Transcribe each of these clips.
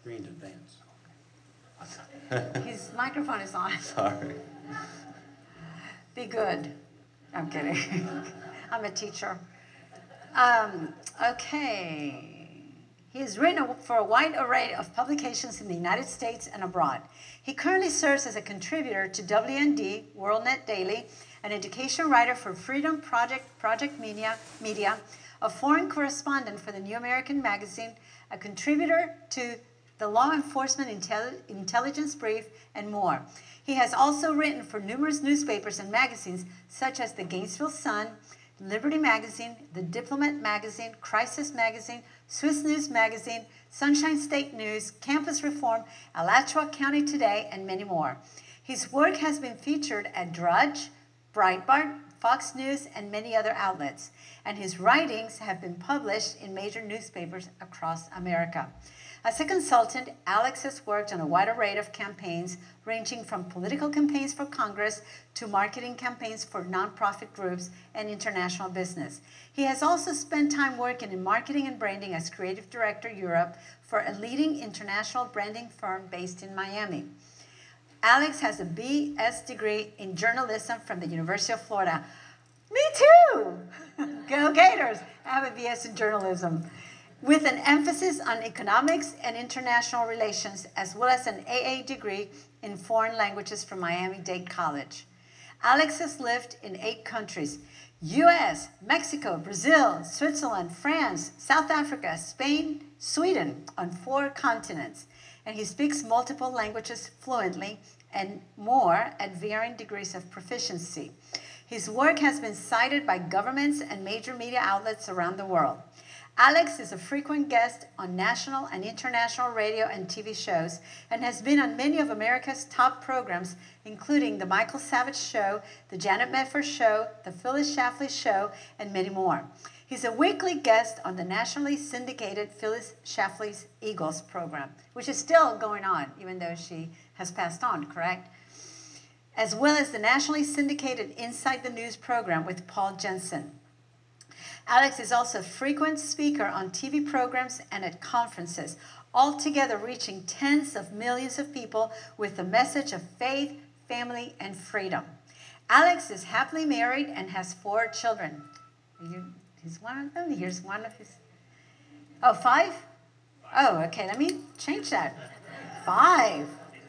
Green advance. His microphone is on. Sorry. Be good. I'm kidding. I'm a teacher. Okay. He has written for a wide array of publications in the United States and abroad. He currently serves as a contributor to WND, WorldNet Daily, an education writer for Freedom Project Media, a foreign correspondent for the New American Magazine, a contributor to the Law Enforcement Intelligence Brief, and more. He has also written for numerous newspapers and magazines such as the Gainesville Sun, Liberty Magazine, The Diplomat Magazine, Crisis Magazine, Swiss News Magazine, Sunshine State News, Campus Reform, Alachua County Today, and many more. His work has been featured at Drudge, Breitbart, Fox News, and many other outlets, and his writings have been published in major newspapers across America. As a consultant, Alex has worked on a wide array of campaigns, ranging from political campaigns for Congress to marketing campaigns for nonprofit groups and international business. He has also spent time working in marketing and branding as Creative Director Europe for a leading international branding firm based in Miami. Alex has a BS degree in journalism from the University of Florida. Me too! Go Gators! I have a BS in journalism, with an emphasis on economics and international relations, as well as an AA degree in foreign languages from Miami-Dade College. Alex has lived in 8 countries: US, Mexico, Brazil, Switzerland, France, South Africa, Spain, Sweden, on 4 continents. And he speaks multiple languages fluently and more at varying degrees of proficiency. His work has been cited by governments and major media outlets around the world. Alex is a frequent guest on national and international radio and TV shows and has been on many of America's top programs, including The Michael Savage Show, The Janet Medford Show, The Phyllis Schlafly Show, and many more. He's a weekly guest on the nationally syndicated Phyllis Schlafly's Eagles program, which is still going on, even though she has passed on, correct? As well as the nationally syndicated Inside the News program with Paul Jensen. Alex is also a frequent speaker on TV programs and at conferences, altogether reaching tens of millions of people with the message of faith, family, and freedom. Alex is happily married and has 4 children. He's one of them. Here's one of his. Oh, 5? Oh, okay. Let me change that. 5.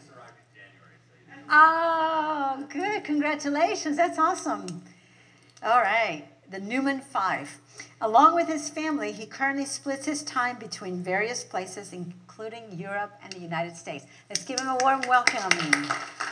Oh, good. Congratulations. That's awesome. All right. The Newman 5. Along with his family, he currently splits his time between various places, including Europe and the United States. Let's give him a warm welcome. Thanks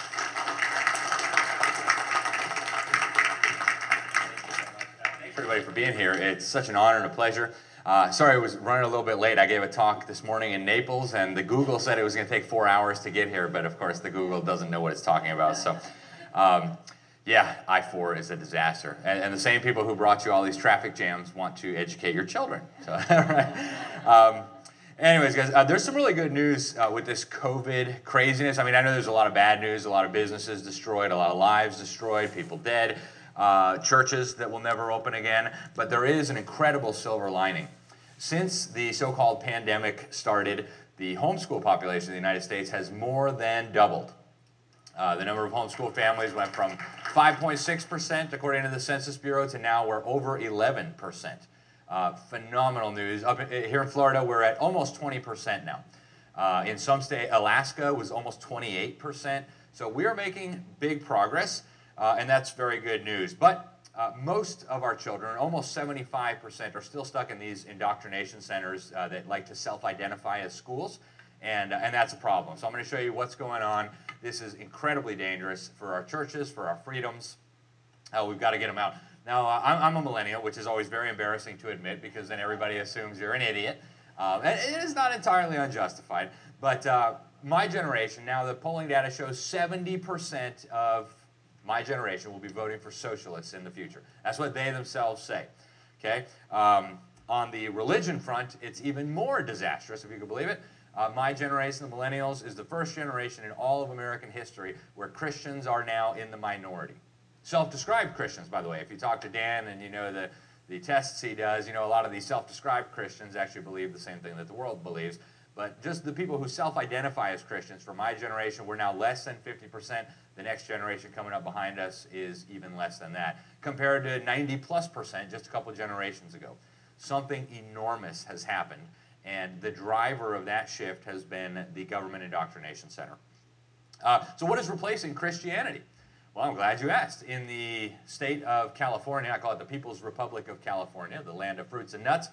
everybody for being here. It's such an honor and a pleasure. Sorry I was running a little bit late. I gave a talk this morning in Naples, and the Google said it was going to take 4 hours to get here, but of course the Google doesn't know what it's talking about. So, yeah, I-4 is a disaster. And the same people who brought you all these traffic jams want to educate your children. So, right. Anyways, guys, there's some really good news with this COVID craziness. I mean, I know there's a lot of bad news, a lot of businesses destroyed, a lot of lives destroyed, people dead, churches that will never open again. But there is an incredible silver lining. Since the so-called pandemic started, the homeschool population in the United States has more than doubled. The number of homeschool families went from 5.6%, according to the Census Bureau, to now we're over 11%. Phenomenal news. Here in Florida, we're at almost 20% now. In some states, Alaska was almost 28%. So we are making big progress, and that's very good news. But most of our children, almost 75%, are still stuck in these indoctrination centers that like to self-identify as schools, and that's a problem. So I'm going to show you what's going on. This is incredibly dangerous for our churches, for our freedoms. We've got to get them out. Now, I'm a millennial, which is always very embarrassing to admit because then everybody assumes you're an idiot. And it is not entirely unjustified. But my generation, now the polling data shows 70% of my generation will be voting for socialists in the future. That's what they themselves say. Okay? On the religion front, it's even more disastrous, if you can believe it. My generation, the millennials, is the first generation in all of American history where Christians are now in the minority. Self-described Christians, by the way. If you talk to Dan and you know the tests he does, you know a lot of these self-described Christians actually believe the same thing that the world believes. but just the people who self-identify as Christians, for my generation, we're now less than 50%. The next generation coming up behind us is even less than that, compared to 90+% just a couple generations ago. Something enormous has happened, and the driver of that shift has been the Government Indoctrination Center. So what is replacing Christianity? Well, I'm glad you asked. In the state of California, I call it the People's Republic of California, the land of fruits and nuts,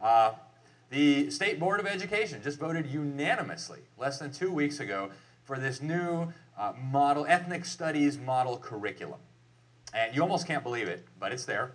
the State Board of Education just voted unanimously less than 2 weeks ago for this new model, ethnic studies model curriculum. And you almost can't believe it, but it's there.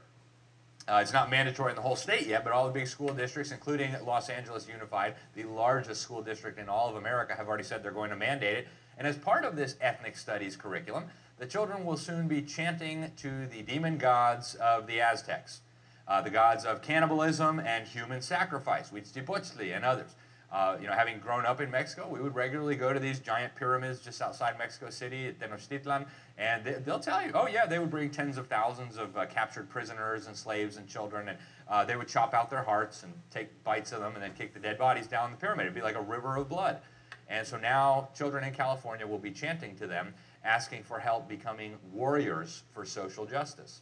It's not mandatory in the whole state yet, but all the big school districts, including Los Angeles Unified, the largest school district in all of America, have already said they're going to mandate it. And as part of this ethnic studies curriculum, the children will soon be chanting to the demon gods of the Aztecs, the gods of cannibalism and human sacrifice, Huitzilopochtli and others. Having grown up in Mexico, we would regularly go to these giant pyramids just outside Mexico City, Tenochtitlan, and they'll tell you, oh yeah, they would bring tens of thousands of captured prisoners and slaves and children, and they would chop out their hearts and take bites of them and then kick the dead bodies down the pyramid. It'd be like a river of blood. And so now children in California will be chanting to them, asking for help becoming warriors for social justice.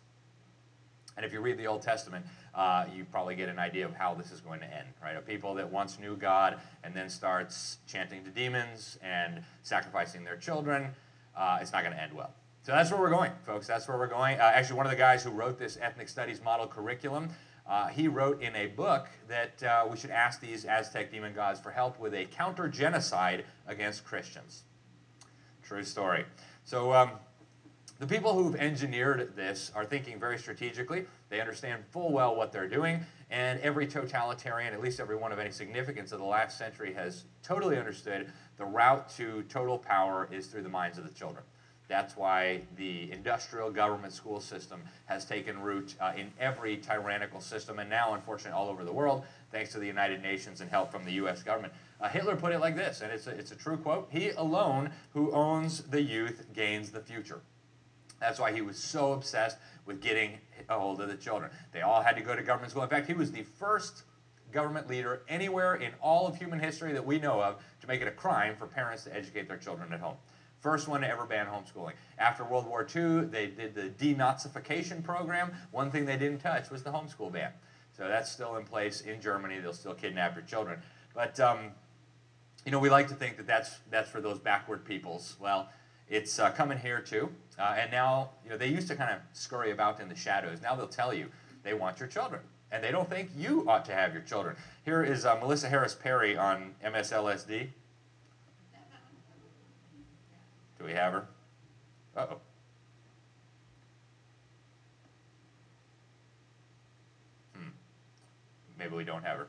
And if you read the Old Testament, you probably get an idea of how this is going to end, right? A people that once knew God and then starts chanting to demons and sacrificing their children, it's not going to end well. So that's where we're going, folks. That's where we're going. Actually, one of the guys who wrote this ethnic studies model curriculum, he wrote in a book that we should ask these Aztec demon gods for help with a counter-genocide against Christians. True story. So the people who've engineered this are thinking very strategically. They understand full well what they're doing, and every totalitarian, at least every one of any significance of the last century, has totally understood the route to total power is through the minds of the children. That's why the industrial government school system has taken root in every tyrannical system, and now, unfortunately, all over the world, thanks to the United Nations and help from the U.S. government. Hitler put it like this, and it's a true quote: "He alone who owns the youth gains the future." That's why he was so obsessed with getting a hold of the children. They all had to go to government school. In fact, he was the first government leader anywhere in all of human history that we know of to make it a crime for parents to educate their children at home. First one to ever ban homeschooling. After World War II, they did the denazification program. One thing they didn't touch was the homeschool ban. So that's still in place in Germany. They'll still kidnap your children. But, we like to think that that's for those backward peoples. Well, it's coming here too. And now, they used to kind of scurry about in the shadows. Now they'll tell you they want your children. And they don't think you ought to have your children. Here is Melissa Harris Perry on MSLSD. Do we have her? Uh-oh. Maybe we don't have her.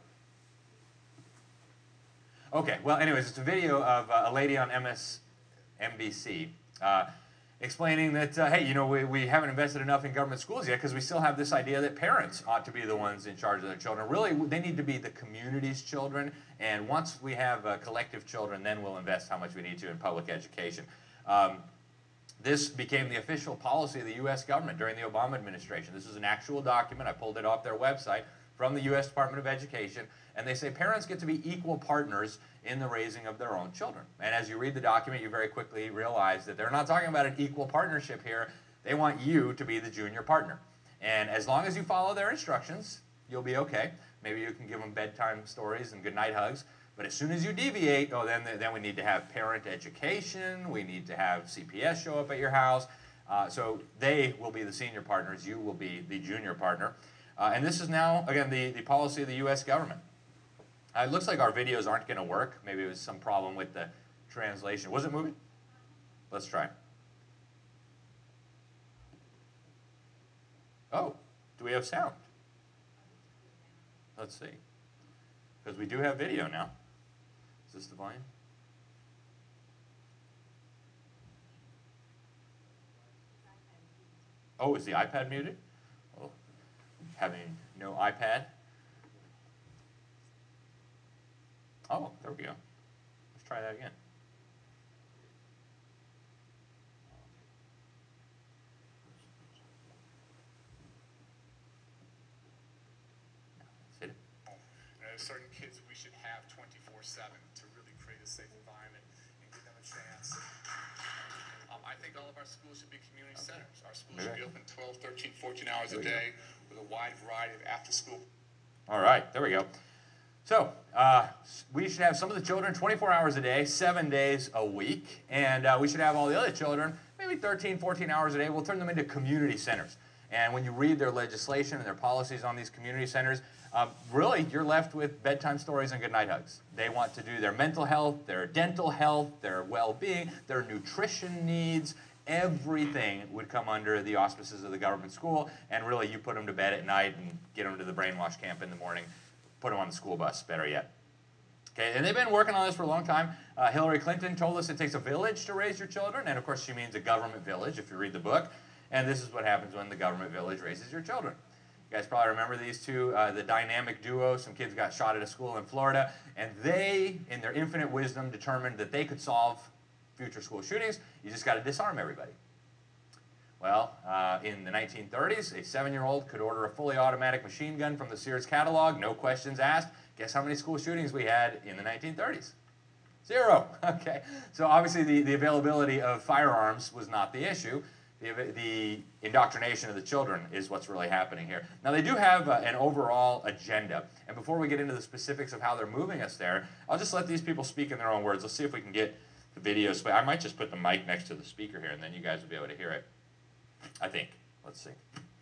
Okay, well, anyways, it's a video of a lady on MSNBC explaining that, hey, we haven't invested enough in government schools yet because we still have this idea that parents ought to be the ones in charge of their children. Really, they need to be the community's children, and once we have collective children, then we'll invest how much we need to in public education. This became the official policy of the U.S. government during the Obama administration. This is an actual document. I pulled it off their website from the U.S. Department of Education, and they say parents get to be equal partners in the raising of their own children. And as you read the document, you very quickly realize that they're not talking about an equal partnership here. They want you to be the junior partner. And as long as you follow their instructions, you'll be okay. Maybe you can give them bedtime stories and goodnight hugs. But as soon as you deviate, then we need to have parent education. We need to have CPS show up at your house. So they will be the senior partners. You will be the junior partner. And this is now, again, the policy of the U.S. government. It looks like our videos aren't going to work. Maybe it was some problem with the translation. Was it moving? Let's try. Oh, do we have sound? Let's see. Because we do have video now. Is this the volume? Oh, is the iPad muted? Oh, having no iPad. Oh, there we go. Let's try that again. Certain kids we should have 24/7 to safe environment and give them a chance. I think all of our schools should be community centers. Our schools should be open 12, 13, 14 hours a day with a wide variety of after-school. All right, there we go. So we should have some of the children 24 hours a day, 7 days a week, and we should have all the other children maybe 13, 14 hours a day. We'll turn them into community centers. And when you read their legislation and their policies on these community centers, really you're left with bedtime stories and goodnight hugs. They want to do their mental health, their dental health, their well-being, their nutrition needs. Everything would come under the auspices of the government school, and really you put them to bed at night and get them to the brainwash camp in the morning. Put them on the school bus, better yet. Okay, and they've been working on this for a long time. Hillary Clinton told us it takes a village to raise your children, and of course she means a government village if you read the book. And this is what happens when the government village raises your children. You guys probably remember these two, the dynamic duo. Some kids got shot at a school in Florida, and they, in their infinite wisdom, determined that they could solve future school shootings. You just got to disarm everybody. Well, in the 1930s, a 7-year-old could order a fully automatic machine gun from the Sears catalog, no questions asked. Guess how many school shootings we had in the 1930s? 0. Okay, so obviously the availability of firearms was not the issue. The indoctrination of the children is what's really happening here. Now, they do have an overall agenda, and before we get into the specifics of how they're moving us there, I'll just let these people speak in their own words. Let's see if we can get the videos. I might just put the mic next to the speaker here, and then you guys will be able to hear it. I think. Let's see.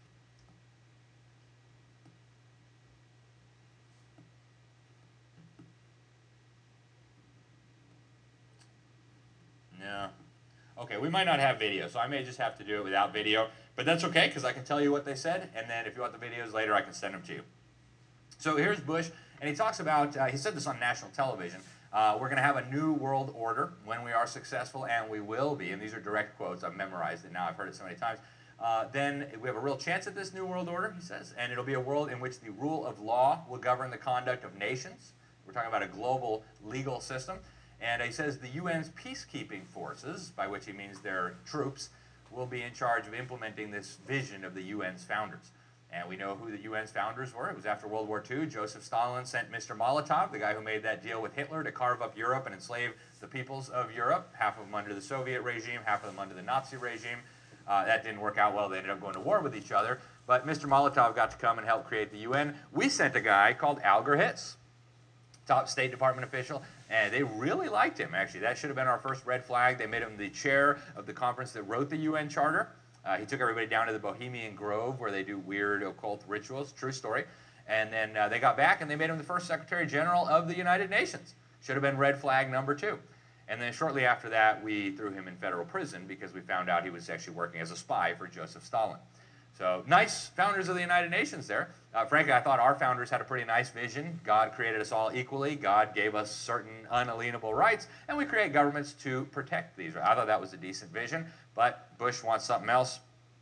No. Okay, we might not have video, so I may just have to do it without video, but that's okay because I can tell you what they said, and then if you want the videos later, I can send them to you. So here's Bush, and he talks about, he said this on national television, we're going to have a new world order when we are successful, and we will be, and these are direct quotes. I've memorized it now. I've heard it so many times. Then we have a real chance at this new world order, he says, and it'll be a world in which the rule of law will govern the conduct of nations. We're talking about a global legal system. And he says the UN's peacekeeping forces, by which he means their troops, will be in charge of implementing this vision of the UN's founders. And we know who the UN's founders were. It was after World War II. Joseph Stalin sent Mr. Molotov, the guy who made that deal with Hitler, to carve up Europe and enslave the peoples of Europe, half of them under the Soviet regime, half of them under the Nazi regime. That didn't work out well. They ended up going to war with each other. But Mr. Molotov got to come and help create the UN. We sent a guy called Alger Hitz, top State Department official, and they really liked him, actually. That should have been our first red flag. They made him the chair of the conference that wrote the UN Charter. He took everybody down to the Bohemian Grove where they do weird occult rituals. True story. And then they got back, and they made him the first Secretary General of the United Nations. Should have been red flag number 2. And then shortly after that, we threw him in federal prison because we found out he was actually working as a spy for Joseph Stalin. So nice founders of the United Nations there. Frankly, I thought our founders had a pretty nice vision. God created us all equally. God gave us certain unalienable rights, and we create governments to protect these. I thought that was a decent vision, but Bush wants something else.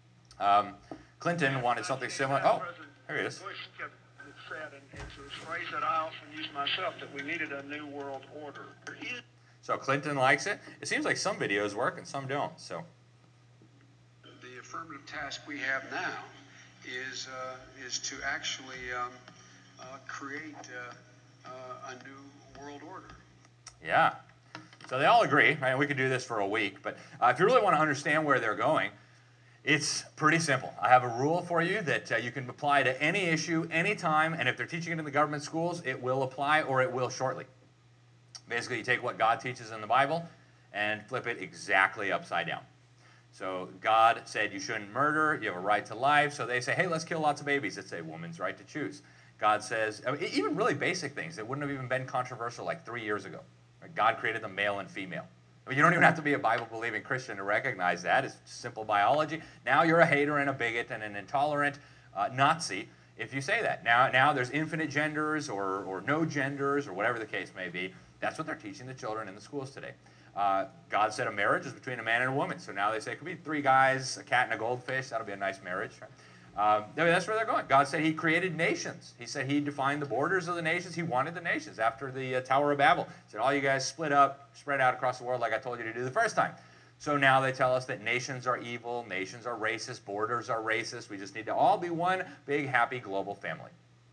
Clinton wanted something similar. Oh, here he is. Bush said, and it's a phrase that I often use myself, that we needed a new world order. So Clinton likes it. It seems like some videos work and some don't. So the affirmative task we have now is to actually create a new world order. Yeah. So they all agree, right? We could do this for a week, but if you really want to understand where they're going, it's pretty simple. I have a rule for you that you can apply to any issue, anytime, and if they're teaching it in the government schools, it will apply or it will shortly. Basically, you take what God teaches in the Bible and flip it exactly upside down. So God said you shouldn't murder, you have a right to life. So they say, hey, let's kill lots of babies. It's a woman's right to choose. God says, I mean, even really basic things that wouldn't have even been controversial like 3 years ago. God created them male and female. I mean, you don't even have to be a Bible-believing Christian to recognize that. It's simple biology. Now you're a hater and a bigot and an intolerant Nazi if you say that. Now there's infinite genders or no genders or whatever the case may be. That's what they're teaching the children in the schools today. God said a marriage is between a man and a woman. So now they say it could be 3 guys, a cat, and a goldfish. That'll be a nice marriage. That's where they're going. God said he created nations. He said he defined the borders of the nations. He wanted the nations after the Tower of Babel. He said, all you guys split up, spread out across the world like I told you to do the first time. So now they tell us that nations are evil, nations are racist, borders are racist. We just need to all be one big, happy global family.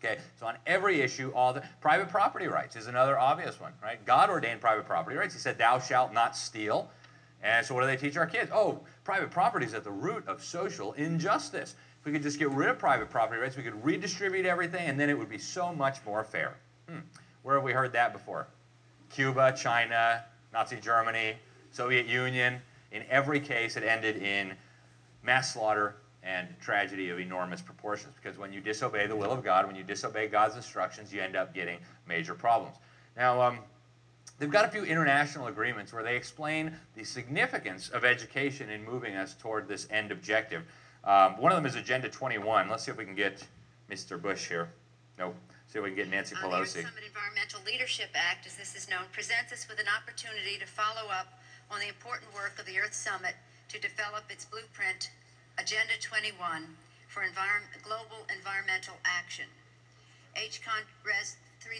Okay, so on every issue, all the private property rights is another obvious one, right? God ordained private property rights. He said, "Thou shalt not steal." And so what do they teach our kids? Oh, private property is at the root of social injustice. If we could just get rid of private property rights, we could redistribute everything, and then it would be so much more fair. Where have we heard that before? Cuba, China, Nazi Germany, Soviet Union. In every case, it ended in mass slaughter and tragedy of enormous proportions, because when you disobey the will of God, when you disobey God's instructions, you end up getting major problems. Now, they've got a few international agreements where they explain the significance of education in moving us toward this end objective. One of them is Agenda 21. Let's see if we can get Mr. Bush here. Nope. See if we can get Nancy Pelosi. The Earth Summit Environmental Leadership Act, as this is known, presents us with an opportunity to follow up on the important work of the Earth Summit to develop its blueprint, Agenda 21, for global environmental action. HCON Res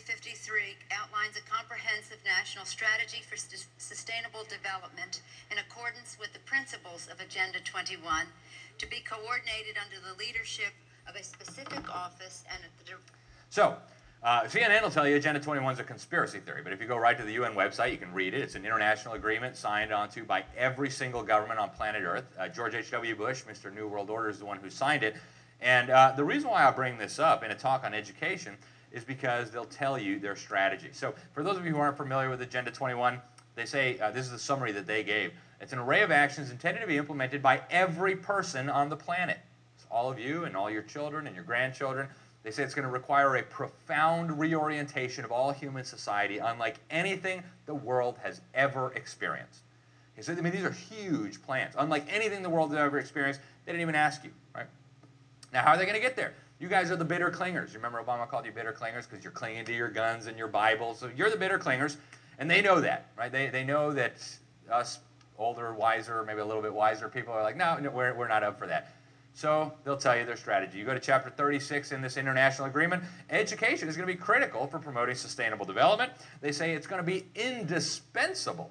353 outlines a comprehensive national strategy for sustainable development in accordance with the principles of Agenda 21 to be coordinated under the leadership of a specific office and at the... So, CNN will tell you Agenda 21 is a conspiracy theory, but if you go right to the UN website, you can read it. It's an international agreement signed onto by every single government on planet Earth. George H.W. Bush, Mr. New World Order, is the one who signed it. And the reason why I bring this up in a talk on education is because they'll tell you their strategy. So for those of you who aren't familiar with Agenda 21, they say, this is the summary that they gave. It's an array of actions intended to be implemented by every person on the planet. It's all of you and all your children and your grandchildren. They say it's going to require a profound reorientation of all human society, unlike anything the world has ever experienced. So, I mean, these are huge plans. Unlike anything the world has ever experienced, they didn't even ask you, right? Now, how are they going to get there? You guys are the bitter clingers. You remember Obama called you bitter clingers because you're clinging to your guns and your Bibles. So you're the bitter clingers, and they know that, right? They know that us older, wiser, maybe a little bit wiser people are like, no, we're not up for that. So they'll tell you their strategy. You go to chapter 36 in this international agreement. Education is going to be critical for promoting sustainable development. They say it's going to be indispensable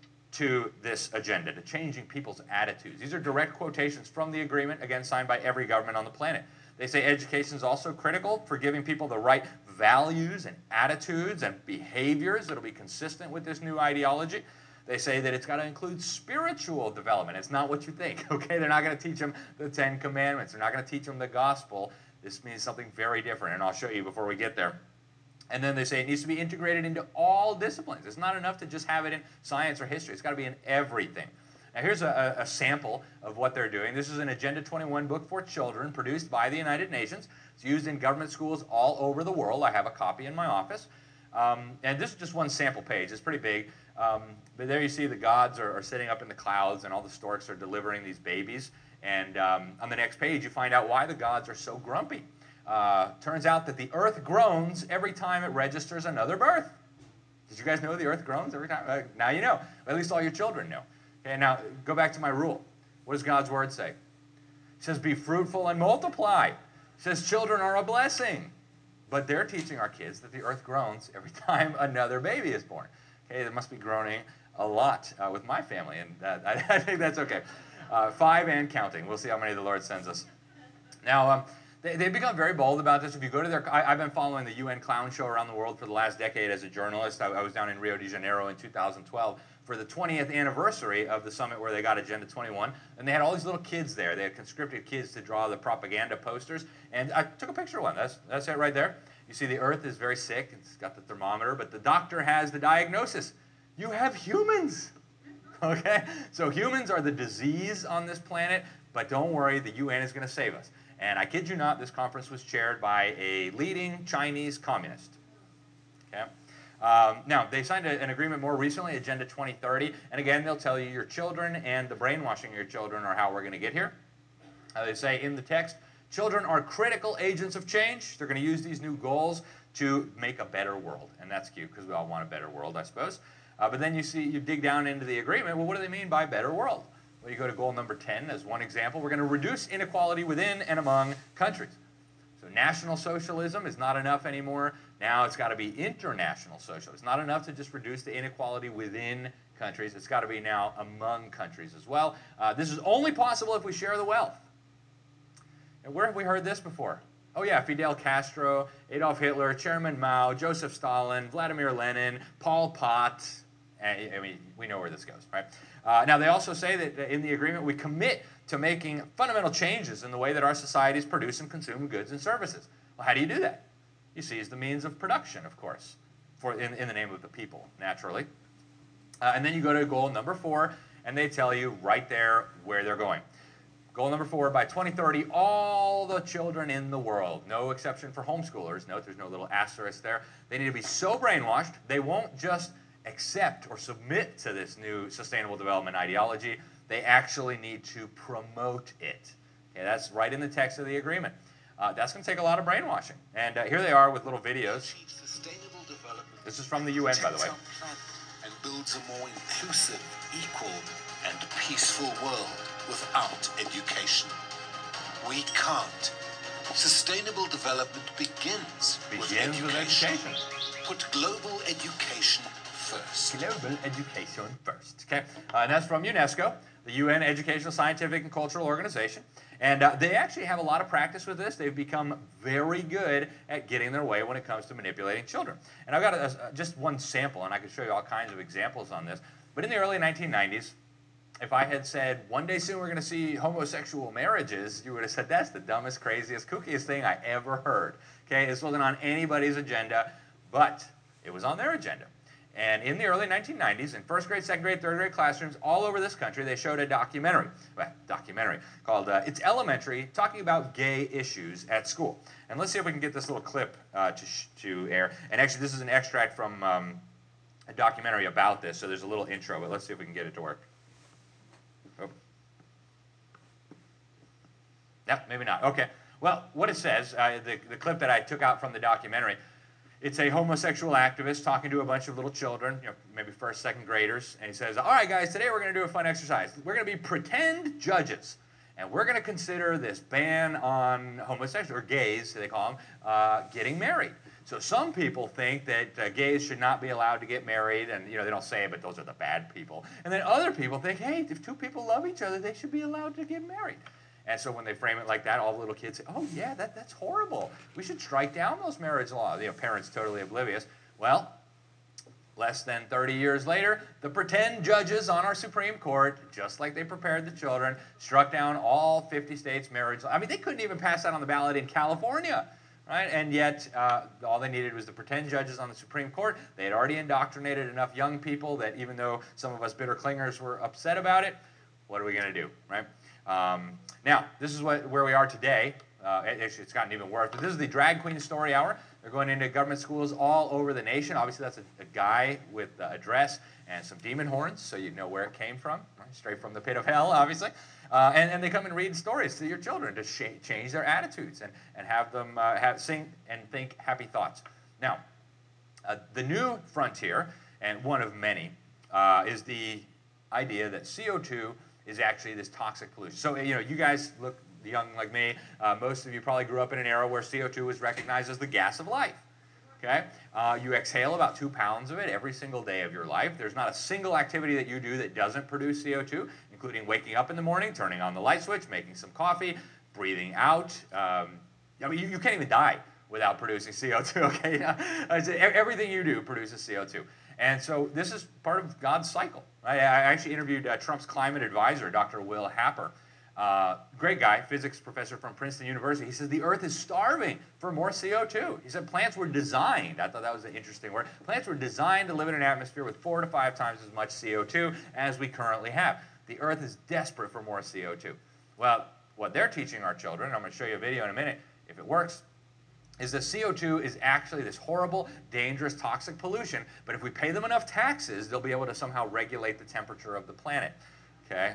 to this agenda, to changing people's attitudes. These are direct quotations from the agreement, again, signed by every government on the planet. They say education is also critical for giving people the right values and attitudes and behaviors that will be consistent with this new ideology. They say that it's got to include spiritual development. It's not what you think, okay? They're not going to teach them the Ten Commandments. They're not going to teach them the gospel. This means something very different, and I'll show you before we get there. And then they say it needs to be integrated into all disciplines. It's not enough to just have it in science or history. It's got to be in everything. Now, here's a sample of what they're doing. This is an Agenda 21 book for children produced by the United Nations. It's used in government schools all over the world. I have a copy in my office. And this is just one sample page. It's pretty big. But there you see the gods are sitting up in the clouds, and all the storks are delivering these babies. And on the next page, you find out why the gods are so grumpy. Turns out that the earth groans every time it registers another birth. Did you guys know the earth groans every time? Now you know. At least all your children know. Okay, now go back to my rule. What does God's word say? It says, be fruitful and multiply. It says children are a blessing. But they're teaching our kids that the earth groans every time another baby is born. Okay, they must be groaning a lot with my family, and I think that's okay. 5 and counting. We'll see how many the Lord sends us. Now, they've become very bold about this. If you go to their, I've been following the UN Clown Show around the world for the last decade as a journalist. I was down in Rio de Janeiro in 2012 for the 20th anniversary of the summit where they got Agenda 21, and they had all these little kids there. They had conscripted kids to draw the propaganda posters, and I took a picture of one. That's it right there. You see the earth is very sick. It's got the thermometer, but the doctor has the diagnosis. You have humans. Okay? So humans are the disease on this planet, but don't worry, the UN is going to save us. And I kid you not, this conference was chaired by a leading Chinese communist. Okay? Now, they signed an agreement more recently, Agenda 2030, and again, they'll tell you your children and the brainwashing of your children are how we're going to get here. They say in the text, children are critical agents of change. They're going to use these new goals to make a better world. And that's cute because we all want a better world, I suppose. But then you dig down into the agreement. Well, what do they mean by better world? Well, you go to goal number 10 as one example. We're going to reduce inequality within and among countries. So national socialism is not enough anymore. Now it's got to be international socialism. It's not enough to just reduce the inequality within countries. It's got to be now among countries as well. This is only possible if we share the wealth. And where have we heard this before? Oh yeah, Fidel Castro, Adolf Hitler, Chairman Mao, Joseph Stalin, Vladimir Lenin, Pol Pot. I mean, we know where this goes, right? Now, they also say that in the agreement we commit to making fundamental changes in the way that our societies produce and consume goods and services. Well, how do you do that? You seize the means of production, of course, in the name of the people, naturally. And then you go to goal number 4, and they tell you right there where they're going. Goal number 4, by 2030, all the children in the world, no exception for homeschoolers, note there's no little asterisk there, they need to be so brainwashed, they won't just accept or submit to this new sustainable development ideology, they actually need to promote it. Okay, that's right in the text of the agreement. That's going to take a lot of brainwashing. And here they are with little videos. Sustainable development. This is from the UN, by the way. And builds a more inclusive, equal, and peaceful world without education. We can't. Sustainable development begins with education. Put global education first. Global education first. Okay, and that's from UNESCO, the UN Educational, Scientific, and Cultural Organization. And they actually have a lot of practice with this. They've become very good at getting their way when it comes to manipulating children. And I've got just one sample, and I could show you all kinds of examples on this. But in the early 1990s, if I had said, one day soon we're going to see homosexual marriages, you would have said, that's the dumbest, craziest, kookiest thing I ever heard. Okay, this wasn't on anybody's agenda, but it was on their agenda. And in the early 1990s, in first grade, second grade, third grade classrooms all over this country, they showed a documentary called It's Elementary, talking about gay issues at school. And let's see if we can get this little clip to air. And actually, this is an extract from a documentary about this, so there's a little intro, but let's see if we can get it to work. Oh. No, maybe not. Okay. Well, what it says, the clip that I took out from the documentary, it's a homosexual activist talking to a bunch of little children, maybe first, second graders, and he says, all right, guys, today we're going to do a fun exercise. We're going to be pretend judges, and we're going to consider this ban on homosexual, or gays, they call them, getting married. So some people think that gays should not be allowed to get married, and they don't say it, but those are the bad people. And then other people think, hey, if two people love each other, they should be allowed to get married. And so when they frame it like that, all the little kids say, oh, yeah, that's horrible. We should strike down those marriage laws. Parents totally oblivious. Well, less than 30 years later, the pretend judges on our Supreme Court, just like they prepared the children, struck down all 50 states' marriage laws. I mean, they couldn't even pass that on the ballot in California, right? And yet, all they needed was the pretend judges on the Supreme Court. They had already indoctrinated enough young people that even though some of us bitter clingers were upset about it, what are we going to do, right? Now, this is where we are today. Actually, it's gotten even worse. But this is the Drag Queen Story Hour. They're going into government schools all over the nation. Obviously, that's a guy with a dress and some demon horns, so you know where it came from, right? Straight from the pit of hell, obviously. And they come and read stories to your children to change their attitudes and have them sing and think happy thoughts. Now, the new frontier, and one of many, is the idea that CO2 is actually this toxic pollution. So, you guys look young like me. Most of you probably grew up in an era where CO2 was recognized as the gas of life. Okay? You exhale about 2 pounds of it every single day of your life. There's not a single activity that you do that doesn't produce CO2, including waking up in the morning, turning on the light switch, making some coffee, breathing out. You can't even die without producing CO2, okay? Everything you do produces CO2. And so this is part of God's cycle. Right? I actually interviewed Trump's climate advisor, Dr. Will Happer. Great guy, physics professor from Princeton University. He says the Earth is starving for more CO2. He said plants were designed, I thought that was an interesting word, plants were designed to live in an atmosphere with 4 to 5 times as much CO2 as we currently have. The Earth is desperate for more CO2. Well, what they're teaching our children, and I'm going to show you a video in a minute if it works, is that CO2 is actually this horrible, dangerous, toxic pollution, but if we pay them enough taxes, they'll be able to somehow regulate the temperature of the planet, okay?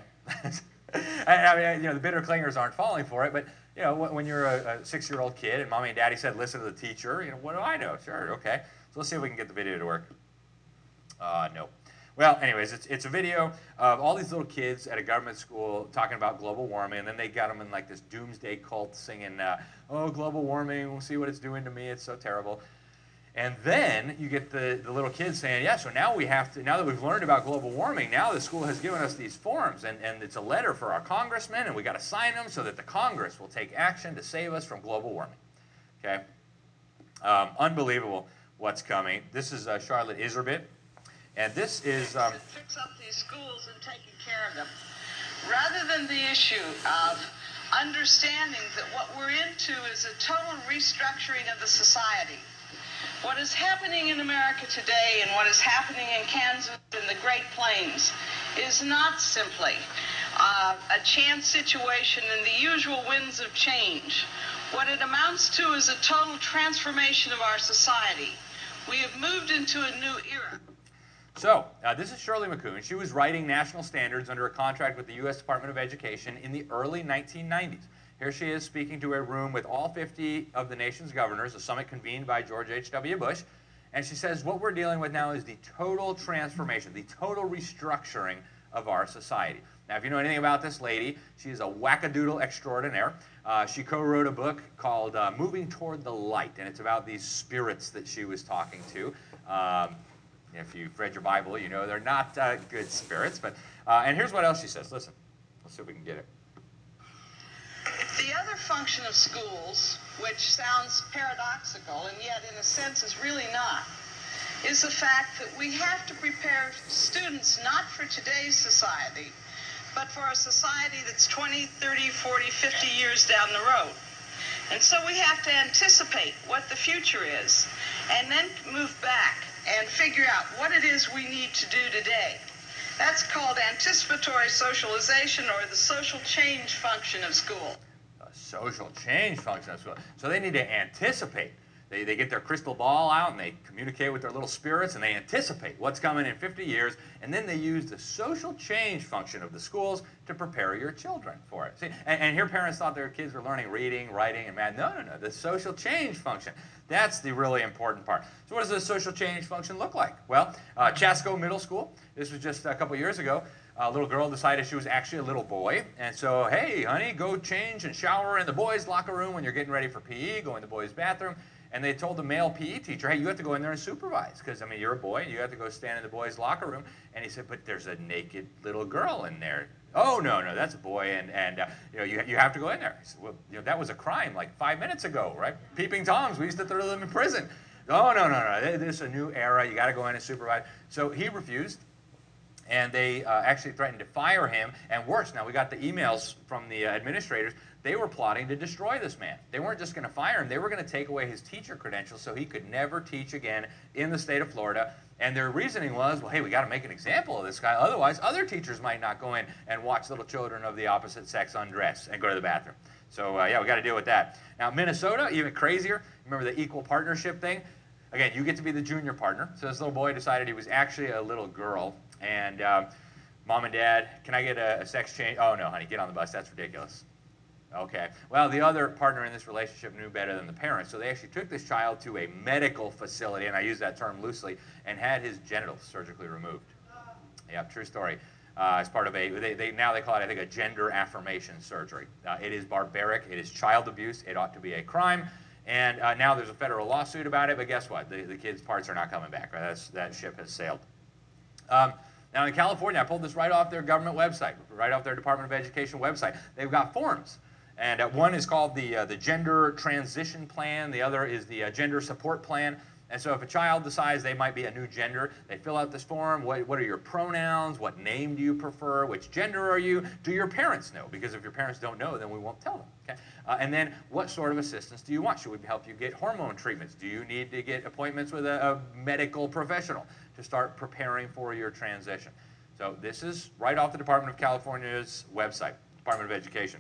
I mean, the bitter clingers aren't falling for it, but, when you're a 6-year-old kid and mommy and daddy said, listen to the teacher, what do I know? Sure, okay. So let's see if we can get the video to work. No. Well, anyways, it's a video of all these little kids at a government school talking about global warming, and then they got them in like this doomsday cult singing, oh, global warming, we'll see what it's doing to me, it's so terrible. And then you get the little kids saying, yeah, so now we have to, now that we've learned about global warming, now the school has given us these forms, and it's a letter for our congressmen, and we got to sign them so that the Congress will take action to save us from global warming. Okay? Unbelievable what's coming. This is Charlotte Iserbyt, and this is... fix up these schools and taking care of them, rather than the issue of understanding that what we're into is a total restructuring of the society. What is happening in America today and what is happening in Kansas and the Great Plains is not simply a chance situation and the usual winds of change. What it amounts to is a total transformation of our society. We have moved into a new era. So, this is Shirley McCoon. She was writing national standards under a contract with the U.S. Department of Education in the early 1990s. Here she is speaking to a room with all 50 of the nation's governors, a summit convened by George H.W. Bush. And she says what we're dealing with now is the total transformation, the total restructuring of our society. Now, if you know anything about this lady, she is a wackadoodle extraordinaire. She co-wrote a book called Moving Toward the Light, and it's about these spirits that she was talking to. If you've read your Bible, you know they're not good spirits. But and here's what else she says. Listen. Let's see if we can get it. The other function of schools, which sounds paradoxical and yet in a sense is really not, is the fact that we have to prepare students not for today's society, but for a society that's 20, 30, 40, 50 years down the road. And so we have to anticipate what the future is and then move back and figure out what it is we need to do today. That's called anticipatory socialization, or the social change function of school. The social change function of school. So they need to anticipate. They get their crystal ball out and they communicate with their little spirits and they anticipate what's coming in 50 years, and then they use the social change function of the schools to prepare your children for it. See, and here parents thought their kids were learning reading, writing, and math. No, the social change function. That's the really important part. So what does the social change function look like? Well, Chasco Middle School, this was just a couple years ago, a little girl decided she was actually a little boy. And so, hey, honey, go change and shower in the boys' locker room when you're getting ready for PE, go in the boys' bathroom. And they told the male PE teacher, hey, you have to go in there and supervise, because, I mean, you're a boy, and you have to go stand in the boys' locker room. And he said, but there's a naked little girl in there. Oh, no, that's a boy, and you have to go in there. He said, well, that was a crime like 5 minutes ago, right? Peeping Toms, we used to throw them in prison. Oh, no, this is a new era. You got to go in and supervise. So he refused, and they actually threatened to fire him. And worse, now we got the emails from the administrators. They were plotting to destroy this man. They weren't just going to fire him. They were going to take away his teacher credentials so he could never teach again in the state of Florida. And their reasoning was, well, hey, we got to make an example of this guy. Otherwise, other teachers might not go in and watch little children of the opposite sex undress and go to the bathroom. So, yeah, we got to deal with that. Now, Minnesota, even crazier. Remember the equal partnership thing? Again, you get to be the junior partner. So this little boy decided he was actually a little girl. And mom and dad, can I get a sex change? Oh, no, honey, get on the bus. That's ridiculous. Okay. Well, the other partner in this relationship knew better than the parents, so they actually took this child to a medical facility, and I use that term loosely, and had his genitals surgically removed. Yeah, true story. As part of now they call it, I think, a gender affirmation surgery. It is barbaric. It is child abuse. It ought to be a crime. And now there's a federal lawsuit about it, but guess what? The kids' parts are not coming back. Right? That ship has sailed. Now in California, I pulled this right off their government website, right off their Department of Education website. They've got forms. And one is called the Gender Transition Plan. The other is the Gender Support Plan. And so if a child decides they might be a new gender, they fill out this form. What are your pronouns? What name do you prefer? Which gender are you? Do your parents know? Because if your parents don't know, then we won't tell them. Okay? And then what sort of assistance do you want? Should we help you get hormone treatments? Do you need to get appointments with a medical professional to start preparing for your transition? So this is right off the Department of California's website, Department of Education.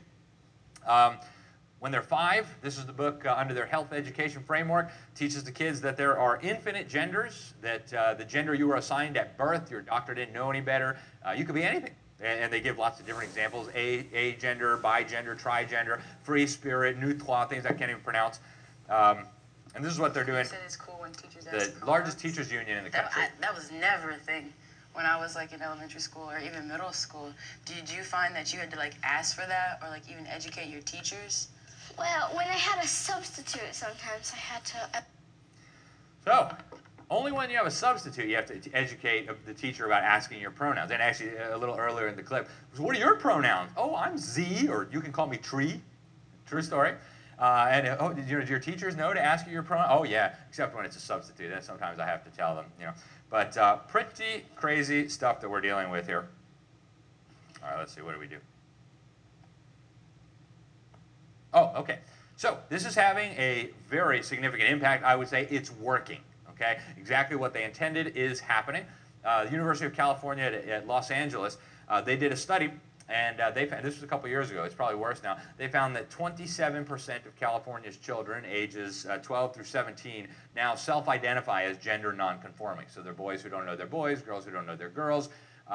When they're 5, this is the book under their health education framework, teaches the kids that there are infinite genders, that the gender you were assigned at birth, your doctor didn't know any better, you could be anything. And they give lots of different examples, agender, bigender, trigender, free spirit, new trois, things I can't even pronounce. And this is what they're doing. It's cool when teachers the largest teachers union in the country. That was never a thing. When I was like in elementary school or even middle school, did you find that you had to like ask for that or like even educate your teachers? Well, when I had a substitute, sometimes I had to... So, only when you have a substitute, you have to educate the teacher about asking your pronouns. And actually, a little earlier in the clip, what are your pronouns? Oh, I'm Z, or you can call me Tree. True story. And oh, did your teachers know to ask you your pronoun? Oh yeah, except when it's a substitute. Then sometimes I have to tell them, you know. But pretty crazy stuff that we're dealing with here. All right, let's see. What do we do? Oh, okay. So this is having a very significant impact. I would say it's working. Okay, exactly what they intended is happening. The University of California at Los Angeles, they did a study. And they found, this was a couple years ago, it's probably worse now, they found that 27% of California's children ages 12 through 17 now self-identify as gender non-conforming. So they're boys who don't know they're boys, girls who don't know they're girls,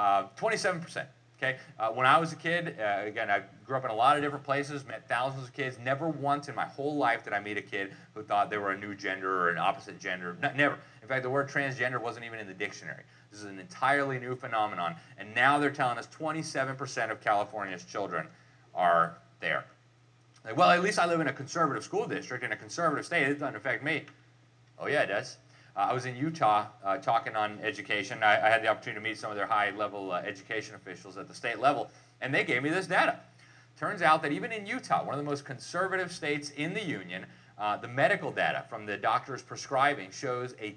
27%. Okay? When I was a kid, again, I grew up in a lot of different places, met thousands of kids. Never once in my whole life did I meet a kid who thought they were a new gender or an opposite gender. Never. In fact, the word transgender wasn't even in the dictionary. This is an entirely new phenomenon. And now they're telling us 27% of California's children are there. Like, well, at least I live in a conservative school district in a conservative state. It doesn't affect me. Oh, yeah, it does. I was in Utah talking on education. I had the opportunity to meet some of their high-level education officials at the state level, and they gave me this data. Turns out that even in Utah, one of the most conservative states in the union, the medical data from the doctors prescribing shows a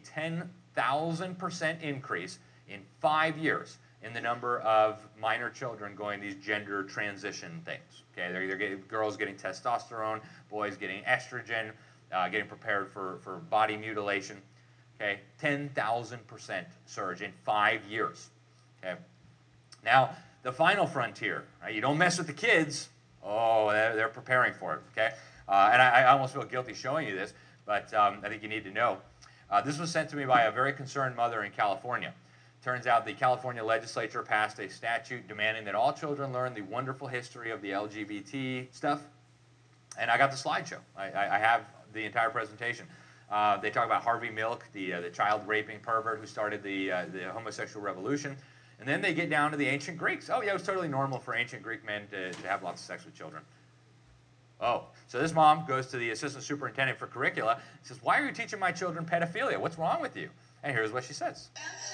10,000% increase in 5 years in the number of minor children going these gender transition things. Okay, they're getting, girls getting testosterone, boys getting estrogen, getting prepared for body mutilation. Okay, 10,000% surge in 5 years. Okay, now the final frontier. Right? You don't mess with the kids. Oh, they're preparing for it. Okay, and I almost feel guilty showing you this, but I think you need to know. This was sent to me by a very concerned mother in California. Turns out the California legislature passed a statute demanding that all children learn the wonderful history of the LGBT stuff. And I got the slideshow. I have the entire presentation. They talk about Harvey Milk, the child raping pervert who started the homosexual revolution. And then they get down to the ancient Greeks. Oh, yeah, it was totally normal for ancient Greek men to have lots of sex with children. Oh, so this mom goes to the assistant superintendent for curricula and says, why are you teaching my children pedophilia? What's wrong with you? And here's what she says.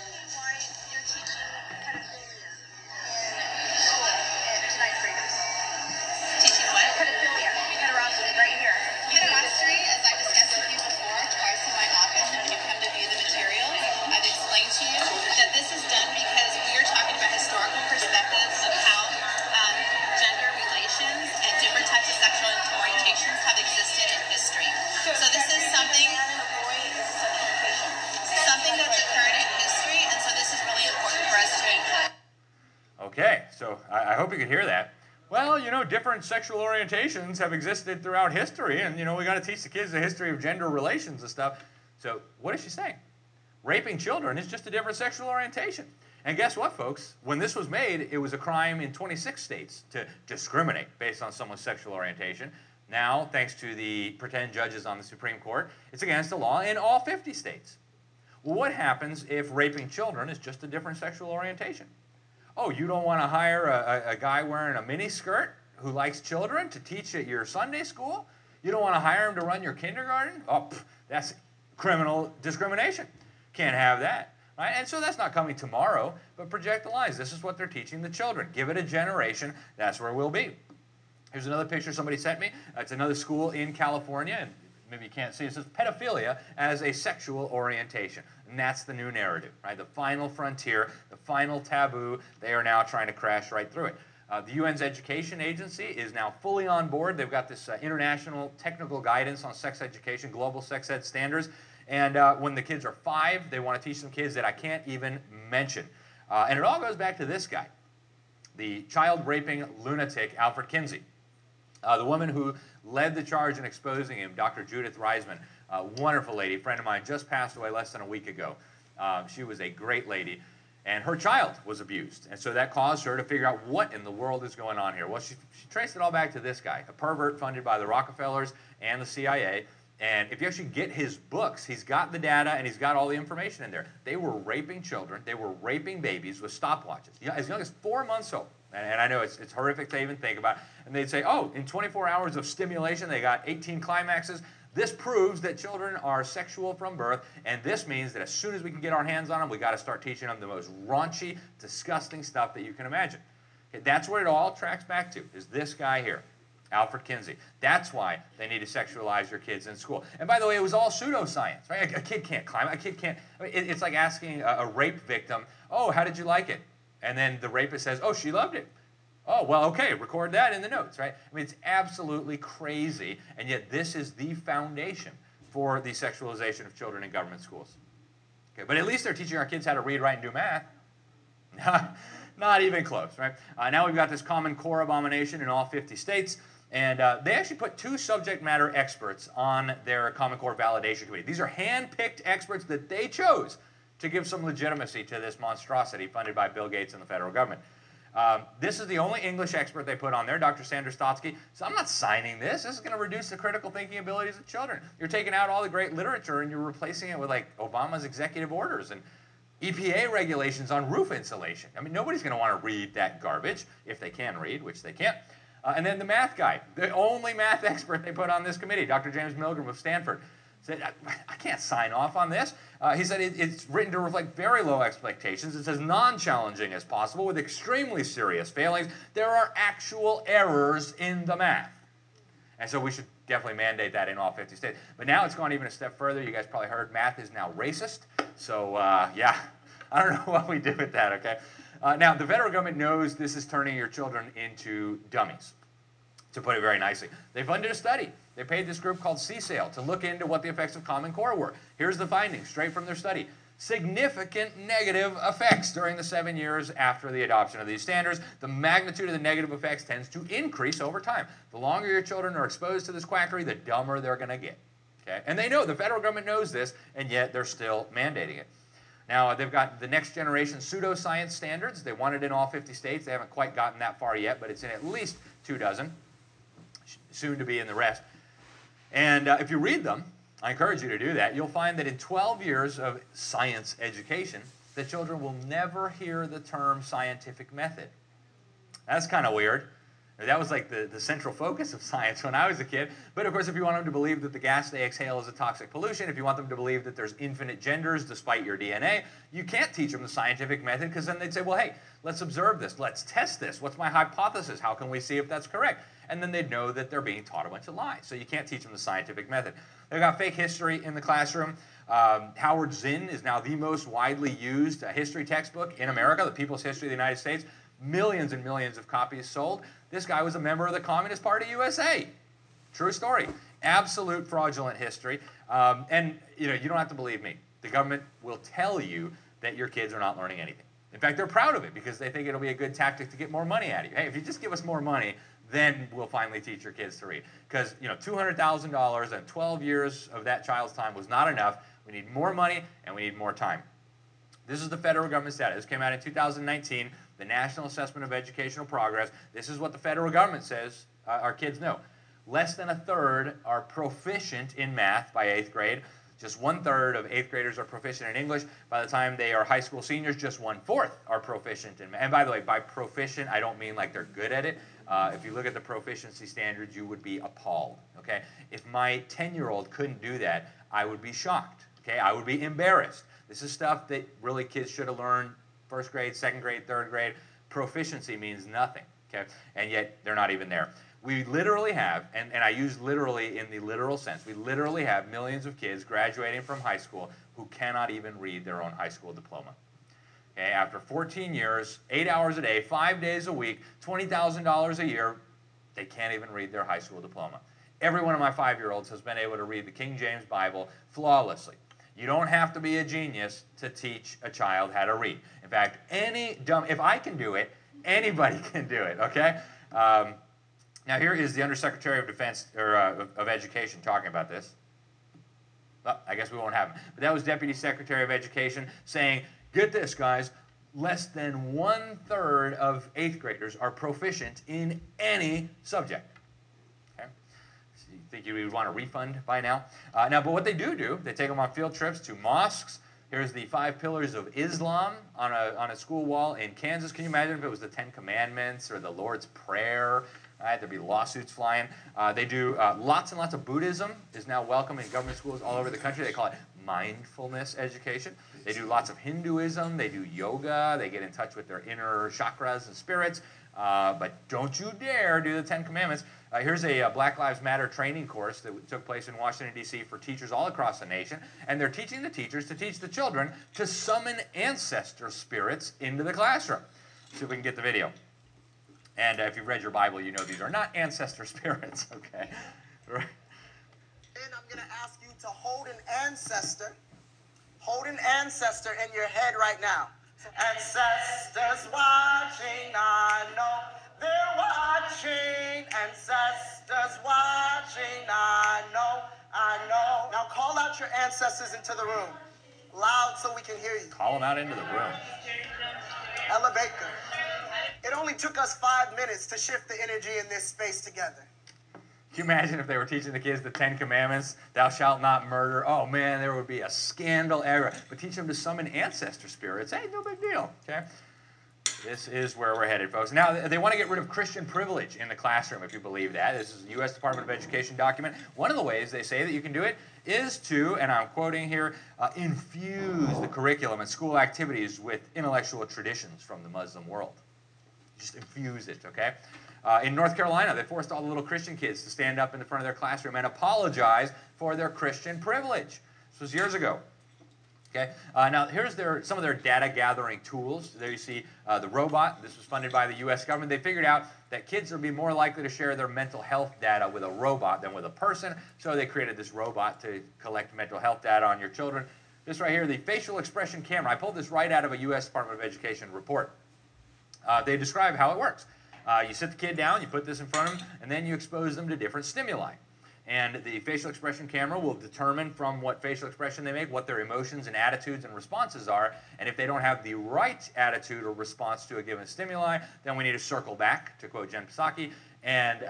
Okay, so I hope you could hear that. Well, you know, different sexual orientations have existed throughout history, and, you know, we got to teach the kids the history of gender relations and stuff. So what is she saying? Raping children is just a different sexual orientation. And guess what, folks? When this was made, it was a crime in 26 states to discriminate based on someone's sexual orientation. Now, thanks to the pretend judges on the Supreme Court, it's against the law in all 50 states. Well, what happens if raping children is just a different sexual orientation? Oh, you don't want to hire a guy wearing a mini skirt who likes children to teach at your Sunday school? You don't want to hire him to run your kindergarten? Oh, that's criminal discrimination. Can't have that. Right? And so that's not coming tomorrow, but project the lines. This is what they're teaching the children. Give it a generation. That's where we'll be. Here's another picture somebody sent me. It's another school in California, and maybe you can't see it. It says pedophilia as a sexual orientation. And that's the new narrative, right? The final frontier, the final taboo. They are now trying to crash right through it. The UN's Education Agency is now fully on board. They've got this international technical guidance on sex education, global sex ed standards. And when the kids are 5, they want to teach some kids that I can't even mention. And it all goes back to this guy, the child raping lunatic Alfred Kinsey. The woman who led the charge in exposing him, Dr. Judith Reisman, a wonderful lady, a friend of mine, just passed away less than a week ago. She was a great lady, and her child was abused. And so that caused her to figure out what in the world is going on here. Well, she traced it all back to this guy, a pervert funded by the Rockefellers and the CIA. And if you actually get his books, he's got the data and he's got all the information in there. They were raping children. They were raping babies with stopwatches, as young as 4 months old. And I know it's horrific to even think about. And they'd say, oh, in 24 hours of stimulation, they got 18 climaxes. This proves that children are sexual from birth, and this means that as soon as we can get our hands on them, we got to start teaching them the most raunchy, disgusting stuff that you can imagine. Okay, that's what it all tracks back to, is this guy here. Alfred Kinsey. That's why they need to sexualize your kids in school. And by the way, it was all pseudoscience, right? A kid can't climb. A kid can't. It's like asking a rape victim, oh, how did you like it? And then the rapist says, oh, she loved it. Oh, well, okay, record that in the notes, right? I mean, it's absolutely crazy, and yet this is the foundation for the sexualization of children in government schools. Okay, but at least they're teaching our kids how to read, write, and do math. Not even close, right? Now we've got this Common Core abomination in all 50 states. And they actually put 2 subject matter experts on their Common Core validation committee. These are hand-picked experts that they chose to give some legitimacy to this monstrosity funded by Bill Gates and the federal government. This is the only English expert they put on there, Dr. Sandra Stotsky. So I'm not signing this. This is going to reduce the critical thinking abilities of children. You're taking out all the great literature and you're replacing it with like Obama's executive orders and EPA regulations on roof insulation. I mean, nobody's going to want to read that garbage if they can read, which they can't. And then the math guy, the only math expert they put on this committee, Dr. James Milgram of Stanford, said, I can't sign off on this. He said it's written to reflect very low expectations. It says non-challenging as possible with extremely serious failings. There are actual errors in the math. And so we should definitely mandate that in all 50 states. But now it's gone even a step further. You guys probably heard math is now racist. So, yeah, I don't know what we do with that, okay? Now, the federal government knows this is turning your children into dummies, to put it very nicely. They funded a study. They paid this group called CSAIL to look into what the effects of Common Core were. Here's the findings, straight from their study. Significant negative effects during the 7 years after the adoption of these standards. The magnitude of the negative effects tends to increase over time. The longer your children are exposed to this quackery, the dumber they're going to get. Okay? And they know, the federal government knows this, and yet they're still mandating it. Now, they've got the next generation pseudoscience standards. They want it in all 50 states. They haven't quite gotten that far yet, but it's in at least 24, soon to be in the rest. And if you read them, I encourage you to do that, you'll find that in 12 years of science education, the children will never hear the term scientific method. That's kind of weird. That was like the central focus of science when I was a kid. But of course, if you want them to believe that the gas they exhale is a toxic pollution, if you want them to believe that there's infinite genders despite your DNA, you can't teach them the scientific method because then they'd say, well, hey, let's observe this. Let's test this. What's my hypothesis? How can we see if that's correct? And then they'd know that they're being taught a bunch of lies. So you can't teach them the scientific method. They've got fake history in the classroom. Howard Zinn is now the most widely used history textbook in America, the People's History of the United States. Millions and millions of copies sold. This guy was a member of the Communist Party USA. True story. Absolute fraudulent history. And you don't have to believe me. The government will tell you that your kids are not learning anything. In fact, they're proud of it because they think it'll be a good tactic to get more money out of you. Hey, if you just give us more money, then we'll finally teach your kids to read. Because $200,000 and 12 years of that child's time was not enough. We need more money and we need more time. This is the federal government's data. This came out in 2019, the National Assessment of Educational Progress. This is what the federal government says our kids know. Less than a third are proficient in math by 8th grade. Just 1/3 of 8th graders are proficient in English. By the time they are high school seniors, just 1/4 are proficient in math. And by the way, by proficient, I don't mean like they're good at it. If you look at the proficiency standards, you would be appalled. Okay? If my 10-year-old couldn't do that, I would be shocked. Okay? I would be embarrassed. This is stuff that really kids should have learned 1st grade, 2nd grade, 3rd grade. Proficiency means nothing. Okay? And yet they're not even there. We literally have, and I use literally in the literal sense, we literally have millions of kids graduating from high school who cannot even read their own high school diploma. Okay, after 14 years, 8 hours a day, 5 days a week, $20,000 a year, they can't even read their high school diploma. Every one of my 5-year-olds has been able to read the King James Bible flawlessly. You don't have to be a genius to teach a child how to read. In fact, if I can do it, anybody can do it, okay? Now here is the Undersecretary of Defense, or of Education talking about this. Well, I guess we won't have him. But that was Deputy Secretary of Education saying, get this, guys, less than 1/3 of 8th graders are proficient in any subject. Okay? So you think you would want a refund by now? But what they do, they take them on field trips to mosques. Here's the 5 pillars of Islam on a school wall in Kansas. Can you imagine if it was the 10 Commandments or the Lord's Prayer? Right, there'd be lawsuits flying. They do lots and lots of Buddhism is now welcome in government schools all over the country. They call it mindfulness education. They do lots of Hinduism, they do yoga, they get in touch with their inner chakras and spirits, but don't you dare do the 10 Commandments. Here's a Black Lives Matter training course that took place in Washington, D.C. for teachers all across the nation, and they're teaching the teachers to teach the children to summon ancestor spirits into the classroom. See if we can get the video. And if you've read your Bible, you know these are not ancestor spirits, okay? Right. And I'm going to ask you to hold an ancestor in your head right now. Ancestors watching, I know they're watching. Ancestors watching, I know. Now call out your ancestors into the room, loud so we can hear you. Call them out into the room. Ella Baker. It only took us 5 minutes to shift the energy in this space together. Can you imagine if they were teaching the kids the 10 Commandments, thou shalt not murder? Oh man, there would be a scandal everywhere. But teach them to summon ancestor spirits. Hey, no big deal, okay? This is where we're headed, folks. Now, they want to get rid of Christian privilege in the classroom, if you believe that. This is a U.S. Department of Education document. One of the ways they say that you can do it is to, and I'm quoting here, infuse the curriculum and school activities with intellectual traditions from the Muslim world. Just infuse it, okay? In North Carolina, they forced all the little Christian kids to stand up in the front of their classroom and apologize for their Christian privilege. This was years ago. Okay. Now, here's some of their data gathering tools. There you see the robot. This was funded by the U.S. government. They figured out that kids would be more likely to share their mental health data with a robot than with a person, so they created this robot to collect mental health data on your children. This right here, the facial expression camera. I pulled this right out of a U.S. Department of Education report. They describe how it works. You sit the kid down, you put this in front of them, and then you expose them to different stimuli. And the facial expression camera will determine from what facial expression they make what their emotions and attitudes and responses are. And if they don't have the right attitude or response to a given stimuli, then we need to circle back, to quote Jen Psaki, and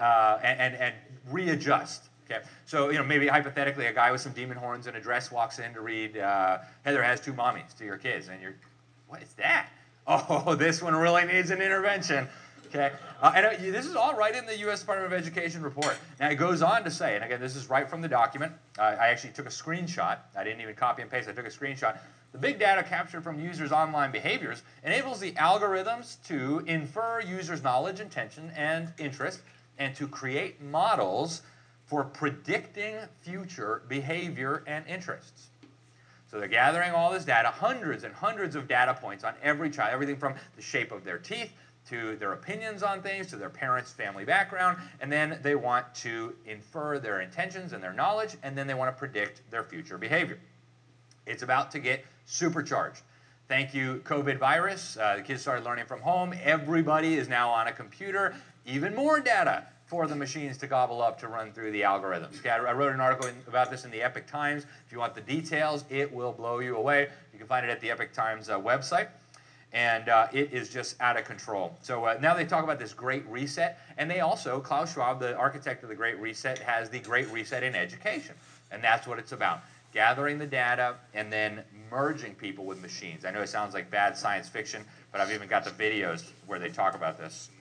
readjust. Okay, so maybe hypothetically, a guy with some demon horns and a dress walks in to read "Heather has 2 mommies" to your kids, and you're, what is that? Oh, this one really needs an intervention. Okay, and this is all right in the U.S. Department of Education report. Now, it goes on to say, and again, this is right from the document. I actually took a screenshot. I didn't even copy and paste. I took a screenshot. The big data captured from users' online behaviors enables the algorithms to infer users' knowledge, intention, and interest, and to create models for predicting future behavior and interests. So they're gathering all this data, hundreds and hundreds of data points on every child, everything from the shape of their teeth, to their opinions on things, to their parents' family background, and then they want to infer their intentions and their knowledge, and then they want to predict their future behavior. It's about to get supercharged. Thank you, COVID virus. The kids started learning from home. Everybody is now on a computer. Even more data for the machines to gobble up to run through the algorithms. Okay, I wrote an article about this in the Epoch Times. If you want the details, it will blow you away. You can find it at the Epoch Times website. And it is just out of control. So now they talk about this Great Reset, and they also, Klaus Schwab, the architect of the Great Reset, has the Great Reset in education. And that's what it's about, gathering the data and then merging people with machines. I know it sounds like bad science fiction, but I've even got the videos where they talk about this.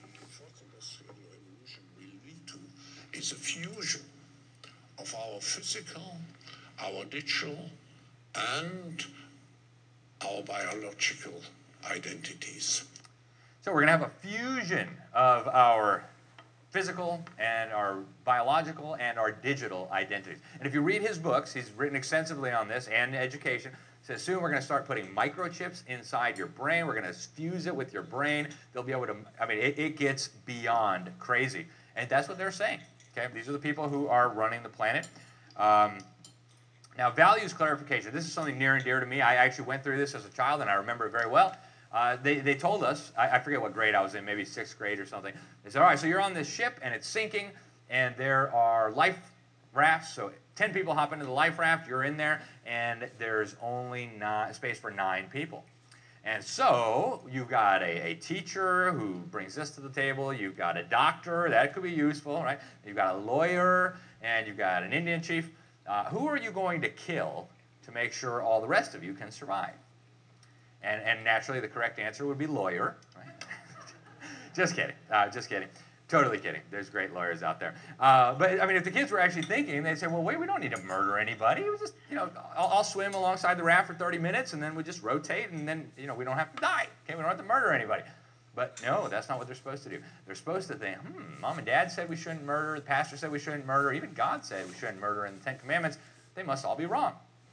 Is a fusion of our physical, our digital, and our biological identities. So we're going to have a fusion of our physical and our biological and our digital identities. And if you read his books, he's written extensively on this and education. Says soon we're going to start putting microchips inside your brain. We're going to fuse it with your brain. They'll be able to, it gets beyond crazy. And that's what they're saying. Okay, these are the people who are running the planet. Now, values clarification. This is something near and dear to me. I actually went through this as a child, and I remember it very well. They told us, I forget what grade I was in, maybe 6th grade or something. They said, all right, so you're on this ship, and it's sinking, and there are life rafts. So 10 people hop into the life raft, you're in there, and there's only space for 9 people. And so you've got a teacher who brings this to the table. You've got a doctor. That could be useful, right? You've got a lawyer, and you've got an Indian chief. Who are you going to kill to make sure all the rest of you can survive? And naturally, the correct answer would be lawyer. Right? Just kidding. Just kidding. Totally kidding. There's great lawyers out there. But I mean, if the kids were actually thinking, they'd say, well, wait, we don't need to murder anybody. We just, I'll swim alongside the raft for 30 minutes, and then we just rotate, and then, we don't have to die. Okay, we don't have to murder anybody. But no, that's not what they're supposed to do. They're supposed to think, Mom and Dad said we shouldn't murder, the pastor said we shouldn't murder, even God said we shouldn't murder in the Ten Commandments. They must all be wrong.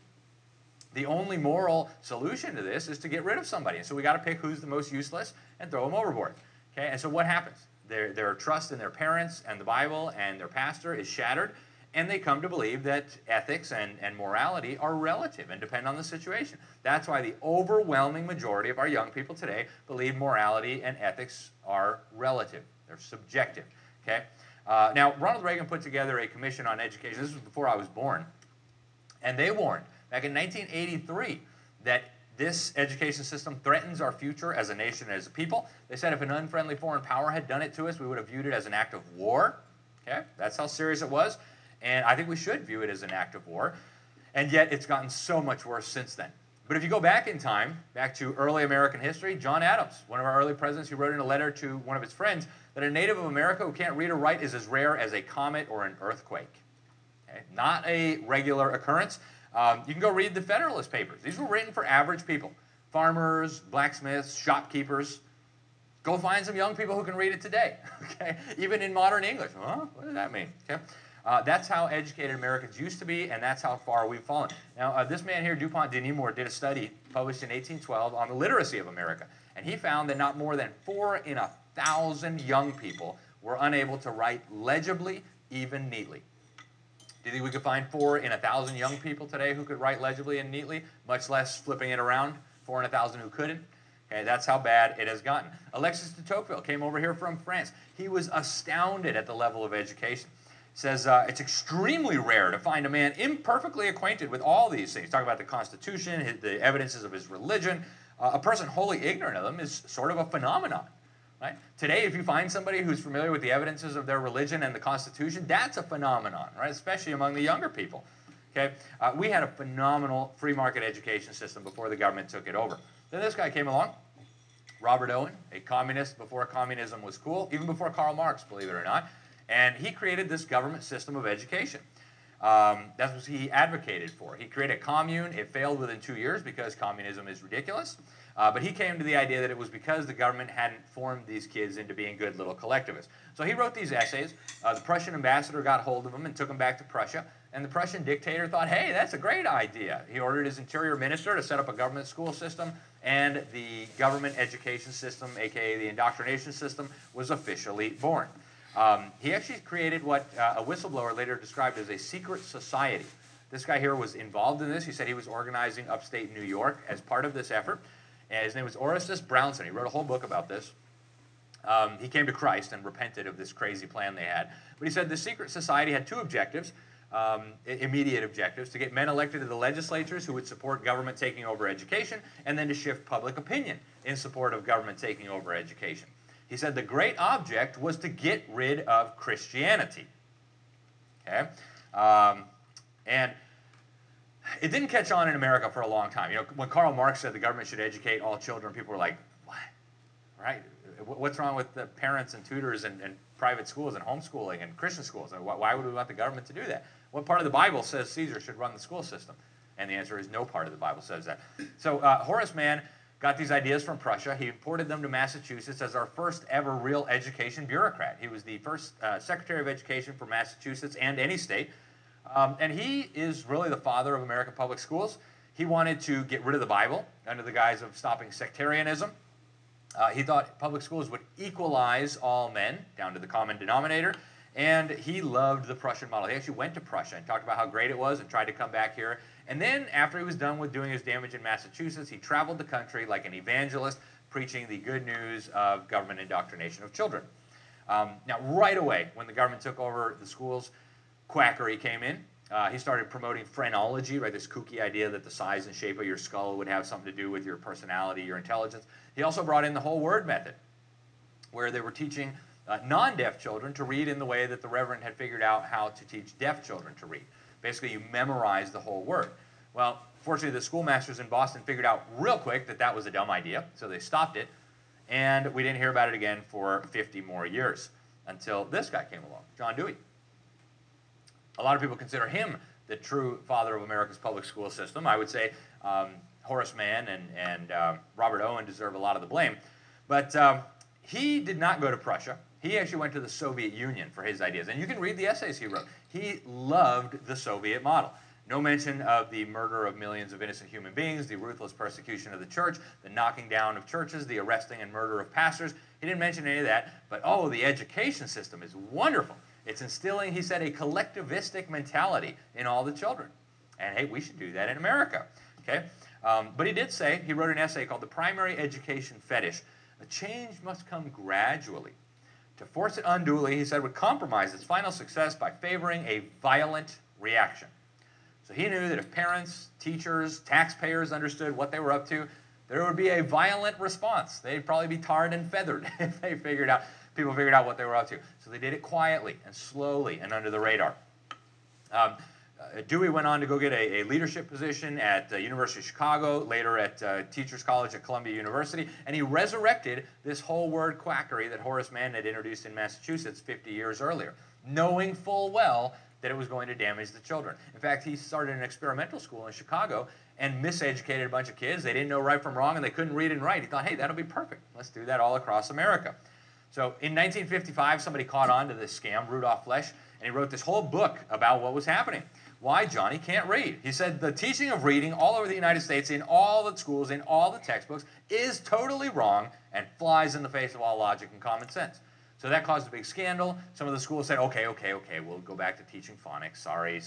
The only moral solution to this is to get rid of somebody. And so we got to pick who's the most useless and throw them overboard. Okay, and so what happens? Their trust in their parents and the Bible and their pastor is shattered, and they come to believe that ethics and morality are relative and depend on the situation. That's why the overwhelming majority of our young people today believe morality and ethics are relative. They're subjective. Okay? Now, Ronald Reagan put together a commission on education. This was before I was born. And they warned back in 1983 that this education system threatens our future as a nation and as a people. They said if an unfriendly foreign power had done it to us, we would have viewed it as an act of war. Okay? That's how serious it was. And I think we should view it as an act of war. And yet it's gotten so much worse since then. But if you go back in time, back to early American history, John Adams, one of our early presidents, he wrote in a letter to one of his friends that a native of America who can't read or write is as rare as a comet or an earthquake. Okay? Not a regular occurrence. You can go read the Federalist Papers. These were written for average people. Farmers, blacksmiths, shopkeepers. Go find some young people who can read it today. Okay? Even in modern English. Huh? What does that mean? Okay? That's how educated Americans used to be, and that's how far we've fallen. Now, this man here, DuPont de Nemours, did a study published in 1812 on the literacy of America. And he found that not more than 4 in 1,000 young people were unable to write legibly, even neatly. Do you think we could find 4 in 1,000 young people today who could write legibly and neatly, much less flipping it around? 4 in 1,000 who couldn't? Okay, that's how bad it has gotten. Alexis de Tocqueville came over here from France. He was astounded at the level of education. Says it's extremely rare to find a man imperfectly acquainted with all these things. Talk about the Constitution, the evidences of his religion. A person wholly ignorant of them is sort of a phenomenon. Right? Today, if you find somebody who's familiar with the evidences of their religion and the Constitution, that's a phenomenon, right? Especially among the younger people. Okay? We had a phenomenal free market education system before the government took it over. Then this guy came along, Robert Owen, a communist before communism was cool, even before Karl Marx, believe it or not. And he created this government system of education. That's what he advocated for. He created a commune. It failed within 2 years because communism is ridiculous. But he came to the idea that it was because the government hadn't formed these kids into being good little collectivists. So he wrote these essays. The Prussian ambassador got hold of them and took them back to Prussia. And the Prussian dictator thought, hey, that's a great idea. He ordered his interior minister to set up a government school system, and the government education system, aka the indoctrination system, was officially born. He actually created what a whistleblower later described as a secret society. This guy here was involved in this. He said he was organizing upstate New York as part of this effort. And his name was Orestes Brownson. He wrote a whole book about this. He came to Christ and repented of this crazy plan they had. But he said the secret society had 2 objectives, immediate objectives: to get men elected to the legislatures who would support government taking over education, and then to shift public opinion in support of government taking over education. He said the great object was to get rid of Christianity. Okay? And it didn't catch on in America for a long time. You know, when Karl Marx said the government should educate all children, people were like, what? Right? What's wrong with the parents and tutors and private schools and homeschooling and Christian schools? Why would we want the government to do that? What part of the Bible says Caesar should run the school system? And the answer is no part of the Bible says that. So Horace Mann got these ideas from Prussia. He imported them to Massachusetts as our first ever real education bureaucrat. He was the first Secretary of Education for Massachusetts and any state. And he is really the father of American public schools. He wanted to get rid of the Bible under the guise of stopping sectarianism. He thought public schools would equalize all men down to the common denominator. And he loved the Prussian model. He actually went to Prussia and talked about how great it was and tried to come back here. And then after he was done with doing his damage in Massachusetts, he traveled the country like an evangelist, preaching the good news of government indoctrination of children. Now, right away, when the government took over the schools, quackery came in. He started promoting phrenology, right, this kooky idea that the size and shape of your skull would have something to do with your personality, your intelligence. He also brought in the whole word method, where they were teaching non-deaf children to read in the way that the Reverend had figured out how to teach deaf children to read. Basically, you memorize the whole word. Well, fortunately, the schoolmasters in Boston figured out real quick that that was a dumb idea, so they stopped it, and we didn't hear about it again for 50 more years. until this guy came along, John Dewey. A lot of people consider him the true father of America's public school system. I would say Horace Mann and Robert Owen deserve a lot of the blame. But he did not go to Prussia. He actually went to the Soviet Union for his ideas. And you can read the essays he wrote. He loved the Soviet model. No mention of the murder of millions of innocent human beings, the ruthless persecution of the church, the knocking down of churches, the arresting and murder of pastors. He didn't mention any of that. But, oh, the education system is wonderful. It's instilling, he said, a collectivistic mentality in all the children. And, hey, we should do that in America. Okay? But he did say, he wrote an essay called The Primary Education Fetish. A change must come gradually. To force it unduly, he said, would compromise its final success by favoring a violent reaction. So he knew that if parents, teachers, taxpayers understood what they were up to, there would be a violent response. They'd probably be tarred and feathered if they people figured out what they were up to. So they did it quietly and slowly and under the radar. Dewey went on to go get a leadership position at the University of Chicago, later at Teachers College at Columbia University, and he resurrected this whole word quackery that Horace Mann had introduced in Massachusetts 50 years earlier, knowing full well that it was going to damage the children. In fact, he started an experimental school in Chicago and miseducated a bunch of kids. They didn't know right from wrong, and they couldn't read and write. He thought, hey, that'll be perfect. Let's do that all across America. So in 1955, somebody caught on to this scam, Rudolph Flesch, and he wrote this whole book about what was happening. Why Johnny can't read. He said the teaching of reading all over the United States, in all the schools, in all the textbooks, is totally wrong and flies in the face of all logic and common sense. So that caused a big scandal. Some of the schools said, okay, we'll go back to teaching phonics. Sorry.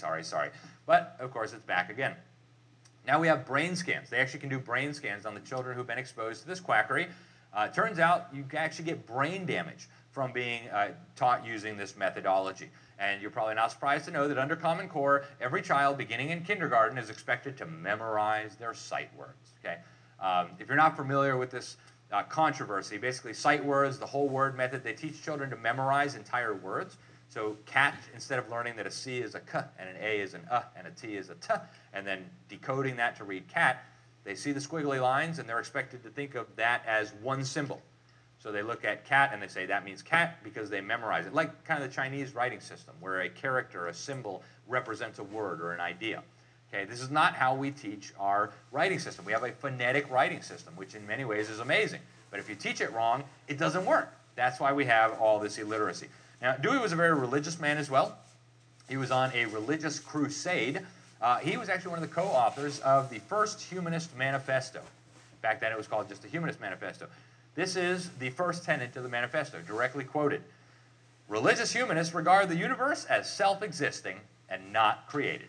But, of course, it's back again. Now we have brain scans. They actually can do brain scans on the children who've been exposed to this quackery. Turns out you can actually get brain damage from being taught using this methodology. And you're probably not surprised to know that under Common Core, every child beginning in kindergarten is expected to memorize their sight words. Okay? If you're not familiar with this controversy, basically sight words, the whole word method, they teach children to memorize entire words. So cat, instead of learning that a C is a k and an A is an and a T is a t, and then decoding that to read cat, they see the squiggly lines and they're expected to think of that as one symbol. So they look at cat and they say that means cat because they memorize it, like kind of the Chinese writing system where a character, a symbol represents a word or an idea. Okay, this is not how we teach our writing system. We have a phonetic writing system, which in many ways is amazing. But if you teach it wrong, it doesn't work. That's why we have all this illiteracy. Now, Dewey was a very religious man as well. He was on a religious crusade. He was actually one of the co-authors of the first Humanist Manifesto. Back then it was called just the Humanist Manifesto. This is the first tenet of the manifesto, directly quoted. Religious humanists regard the universe as self-existing and not created.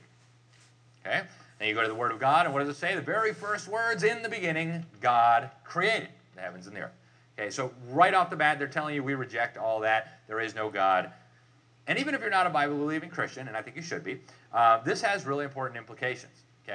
Okay? Then you go to the Word of God, and what does it say? The very first words, in the beginning, God created the heavens and the earth. Okay, so right off the bat, they're telling you we reject all that. There is no God. And even if you're not a Bible-believing Christian, and I think you should be, this has really important implications. Okay?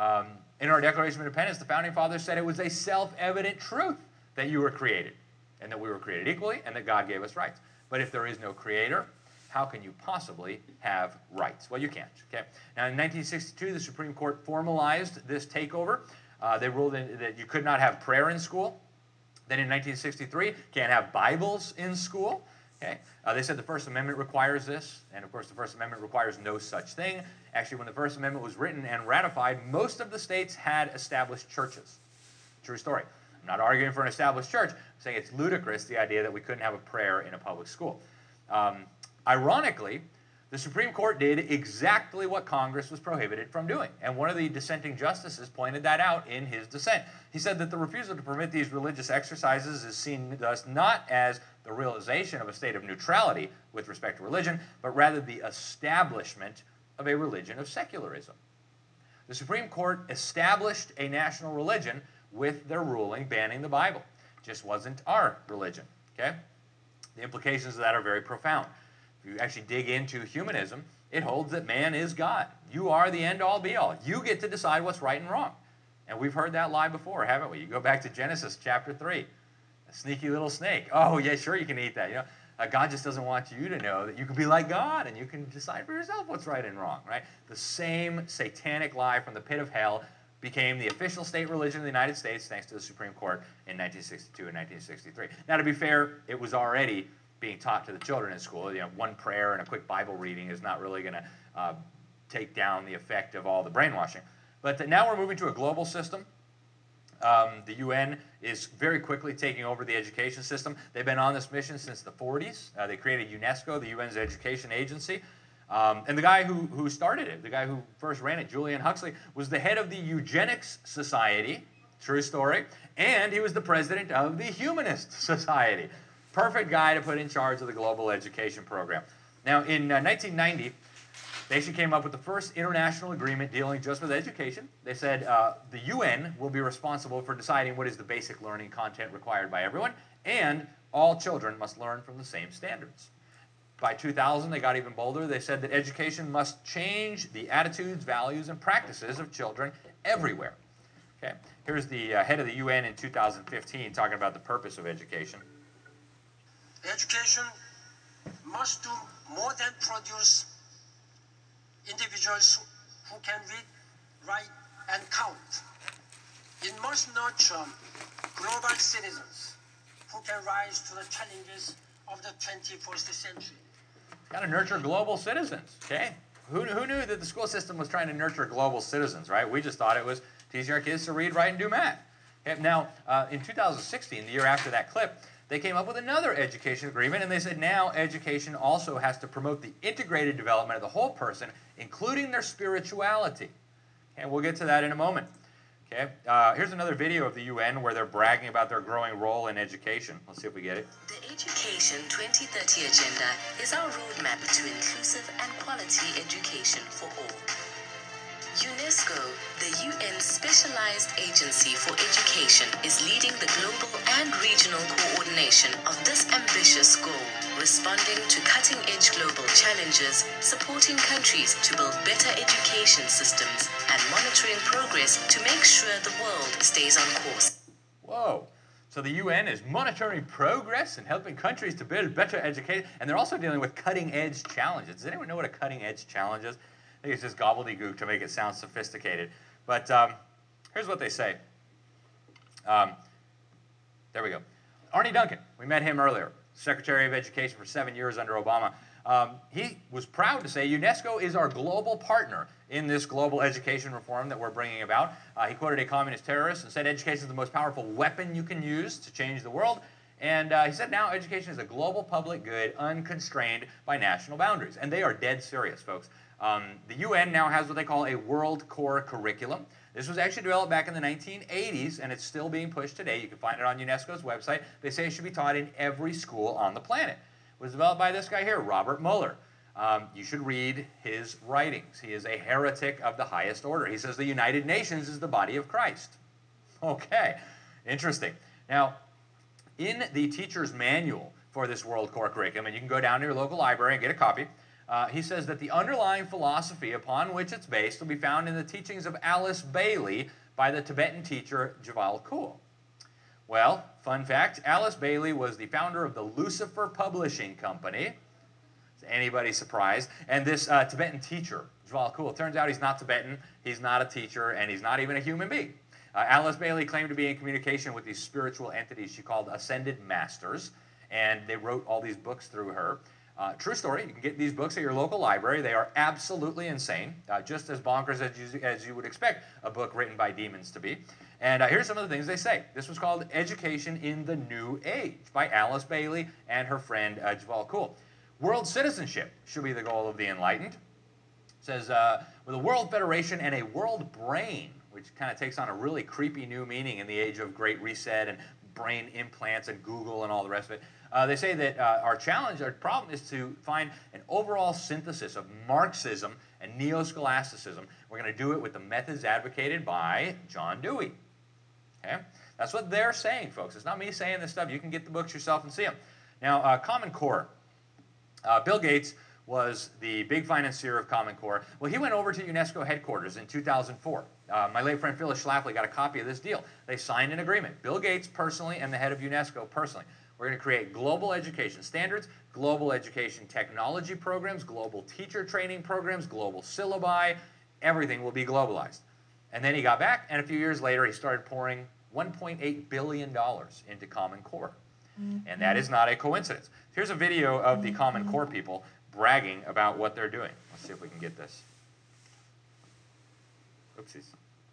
In our Declaration of Independence, the Founding Fathers said it was a self-evident truth that you were created, and that we were created equally, and that God gave us rights. But if there is no creator, how can you possibly have rights? Well, you can't. Okay? Now, in 1962, the Supreme Court formalized this takeover. They ruled that you could not have prayer in school. Then in 1963, can't have Bibles in school. Okay? They said the First Amendment requires this, and of course the First Amendment requires no such thing. Actually, when the First Amendment was written and ratified, most of the states had established churches. True story. I'm not arguing for an established church. I'm saying it's ludicrous, the idea that we couldn't have a prayer in a public school. Ironically, the Supreme Court did exactly what Congress was prohibited from doing. And one of the dissenting justices pointed that out in his dissent. He said that the refusal to permit these religious exercises is seen thus not as the realization of a state of neutrality with respect to religion, but rather the establishment of a religion of secularism. The Supreme Court established a national religion with their ruling banning the Bible. It just wasn't our religion. Okay? The implications of that are very profound. If you actually dig into humanism, it holds that man is God. You are the end-all, be-all. You get to decide what's right and wrong. And we've heard that lie before, haven't we? You go back to Genesis chapter 3. A sneaky little snake. Oh, yeah, sure you can eat that. You know, God just doesn't want you to know that you can be like God and you can decide for yourself what's right and wrong, right? The same satanic lie from the pit of hell became the official state religion of the United States thanks to the Supreme Court in 1962 and 1963. Now, to be fair, it was already being taught to the children in school. You know, one prayer and a quick Bible reading is not really going to take down the effect of all the brainwashing. But now we're moving to a global system. The UN is very quickly taking over the education system. They've been on this mission since the 40s. They created UNESCO, the UN's education agency. And the guy who started it, the guy who first ran it, Julian Huxley, was the head of the Eugenics Society, true story, and he was the president of the Humanist Society. Perfect guy to put in charge of the global education program. Now, in 1990, they actually came up with the first international agreement dealing just with education. They said the UN will be responsible for deciding what is the basic learning content required by everyone, and all children must learn from the same standards. By 2000, they got even bolder. They said that education must change the attitudes, values, and practices of children everywhere. Okay. Here's the head of the UN in 2015 talking about the purpose of education. Education must do more than produce individuals who can read, write, and count. It must nurture global citizens who can rise to the challenges of the 21st century. Got to nurture global citizens, okay? Who knew that the school system was trying to nurture global citizens, right? We just thought it was teaching our kids to read, write, and do math. Okay, now, in 2016, the year after that clip, they came up with another education agreement, and they said now education also has to promote the integrated development of the whole person, including their spirituality. Okay, we'll get to that in a moment. Okay, here's another video of the UN where they're bragging about their growing role in education. Let's see if we get it. The Education 2030 Agenda is our roadmap to inclusive and quality education for all. UNESCO, the UN's specialized agency for education, is leading the global and regional coordination of this ambitious goal, responding to cutting-edge global challenges, supporting countries to build better education systems, and monitoring progress to make sure the world stays on course. Whoa. So the UN is monitoring progress and helping countries to build better education, and they're also dealing with cutting-edge challenges. Does anyone know what a cutting-edge challenge is? I think it's just gobbledygook to make it sound sophisticated. But here's what they say. There we go. Arne Duncan, we met him earlier, Secretary of Education for 7 years under Obama. He was proud to say UNESCO is our global partner in this global education reform that we're bringing about. He quoted a communist terrorist and said education is the most powerful weapon you can use to change the world. And he said now education is a global public good unconstrained by national boundaries. And they are dead serious, folks. The UN now has what they call a World Core Curriculum. This was actually developed back in the 1980s, and it's still being pushed today. You can find it on UNESCO's website. They say it should be taught in every school on the planet. It was developed by this guy here, Robert Mueller. You should read his writings. He is a heretic of the highest order. He says the United Nations is the body of Christ. Okay, interesting. Now, in the teacher's manual for this World Core Curriculum, and you can go down to your local library and get a copy, he says that the underlying philosophy upon which it's based will be found in the teachings of Alice Bailey by the Tibetan teacher Djwhal Khul. Well, fun fact, Alice Bailey was the founder of the Lucifer Publishing Company. Is anybody surprised? And this Tibetan teacher, Djwhal Khul, turns out he's not Tibetan, he's not a teacher, and he's not even a human being. Alice Bailey claimed to be in communication with these spiritual entities she called Ascended Masters, and they wrote all these books through her. True story, you can get these books at your local library. They are absolutely insane, just as bonkers as you would expect a book written by demons to be. And here's some of the things they say. This was called Education in the New Age by Alice Bailey and her friend Djwhal Khul. World citizenship should be the goal of the enlightened. It says, with a world federation and a world brain, which kind of takes on a really creepy new meaning in the age of Great Reset and brain implants and Google and all the rest of it. They say that our challenge, our problem is to find an overall synthesis of Marxism and neo-scholasticism. We're going to do it with the methods advocated by John Dewey. Okay? That's what they're saying, folks. It's not me saying this stuff. You can get the books yourself and see them. Now, Common Core. Bill Gates was the big financier of Common Core. Well, he went over to UNESCO headquarters in 2004. My late friend Phyllis Schlafly got a copy of this deal. They signed an agreement. Bill Gates personally and the head of UNESCO personally. We're going to create global education standards, global education technology programs, global teacher training programs, global syllabi. Everything will be globalized. And then he got back, and a few years later, he started pouring $1.8 billion into Common Core. And that is not a coincidence. Here's a video of the Common Core people bragging about what they're doing. Let's see if we can get this. Oopsies.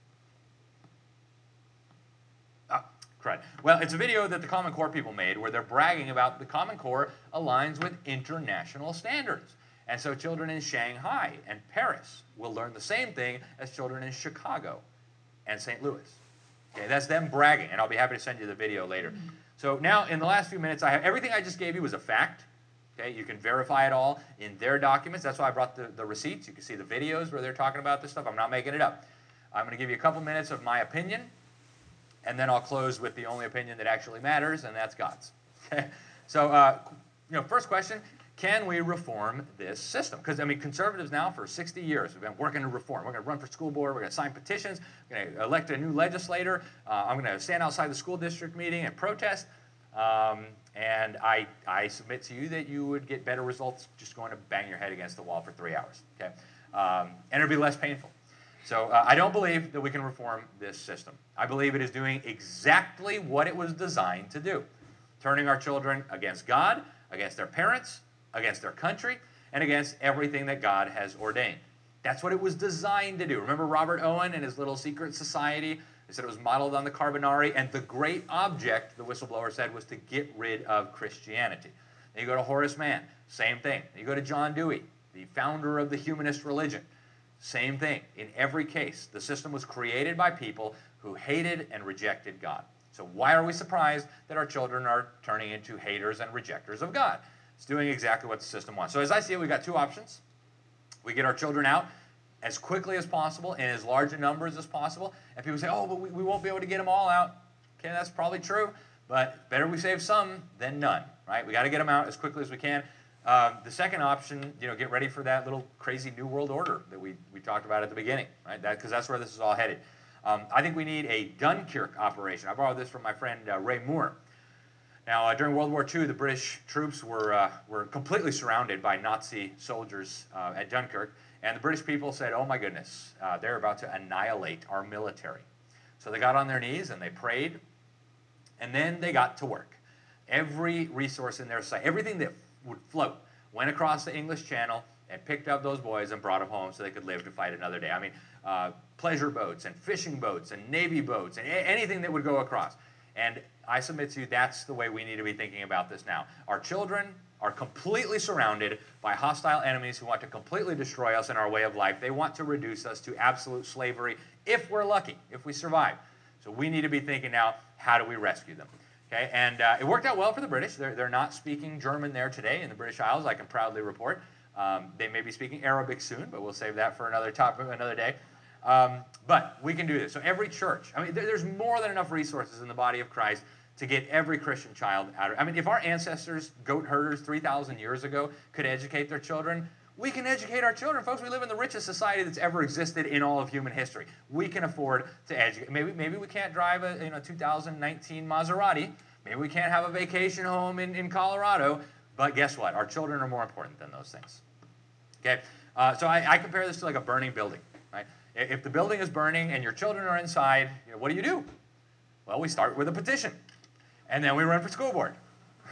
Crud. Well, it's a video that the Common Core people made where they're bragging about the Common Core aligns with international standards. And so children in Shanghai and Paris will learn the same thing as children in Chicago and St. Louis. Okay, that's them bragging, and I'll be happy to send you the video later. So now, in the last few minutes, I have everything I just gave you was a fact. Okay, you can verify it all in their documents. That's why I brought the receipts. You can see the videos where they're talking about this stuff. I'm not making it up. I'm going to give you a couple minutes of my opinion, and then I'll close with the only opinion that actually matters, and that's God's. Okay, so first question. Can we reform this system? Because, I mean, conservatives now for 60 years have been working to reform. We're going to run for school board. We're going to sign petitions. We're going to elect a new legislator. I'm going to stand outside the school district meeting and protest. And I submit to you that you would get better results just going to bang your head against the wall for 3 hours. Okay? And it'll be less painful. So I don't believe that we can reform this system. I believe it is doing exactly what it was designed to do. Turning our children against God, against their parents, against their country, and against everything that God has ordained. That's what it was designed to do. Remember Robert Owen and his little secret society? They said it was modeled on the Carbonari, and the great object, the whistleblower said, was to get rid of Christianity. Then you go to Horace Mann, same thing. Then you go to John Dewey, the founder of the humanist religion, same thing. In every case, the system was created by people who hated and rejected God. So why are we surprised that our children are turning into haters and rejectors of God? It's doing exactly what the system wants. So as I see it, we've got two options. We get our children out as quickly as possible in as large a numbers as possible. And people say, oh, but we won't be able to get them all out. Okay, that's probably true. But better we save some than none, right? We got to get them out as quickly as we can. The second option, get ready for that little crazy new world order that we talked about at the beginning, right? Because that's where this is all headed. I think we need a Dunkirk operation. I borrowed this from my friend Ray Moore. Now, during World War II, the British troops were completely surrounded by Nazi soldiers at Dunkirk, and the British people said, oh my goodness, they're about to annihilate our military. So they got on their knees and they prayed, and then they got to work. Every resource in their sight, everything that would float, went across the English Channel and picked up those boys and brought them home so they could live to fight another day. I mean, pleasure boats and fishing boats and Navy boats and anything that would go across. And I submit to you, that's the way we need to be thinking about this now. Our children are completely surrounded by hostile enemies who want to completely destroy us and our way of life. They want to reduce us to absolute slavery if we're lucky, if we survive. So we need to be thinking now, how do we rescue them? Okay, and it worked out well for the British. They're not speaking German there today in the British Isles, I can proudly report. They may be speaking Arabic soon, but we'll save that for another day. But we can do this. So every church, I mean, there's more than enough resources in the body of Christ to get every Christian child out of it. I mean, if our ancestors, goat herders 3,000 years ago, could educate their children, we can educate our children. Folks, we live in the richest society that's ever existed in all of human history. We can afford to educate. Maybe we can't drive a 2019 Maserati. Maybe we can't have a vacation home in Colorado. But guess what? Our children are more important than those things. Okay? So I compare this to like a burning building. Right? If the building is burning and your children are inside, what do? Well, we start with a petition. And then we run for school board.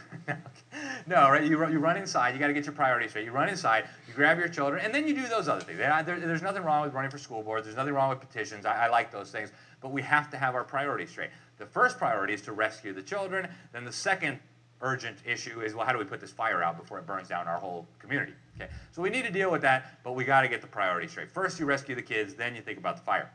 No, right? You run inside. You got to get your priorities straight. You run inside. You grab your children, and then you do those other things. There's nothing wrong with running for school board. There's nothing wrong with petitions. I like those things. But we have to have our priorities straight. The first priority is to rescue the children. Then the second urgent issue is, well, how do we put this fire out before it burns down our whole community? Okay, so we need to deal with that, but we got to get the priorities straight. First, you rescue the kids. Then you think about the fire.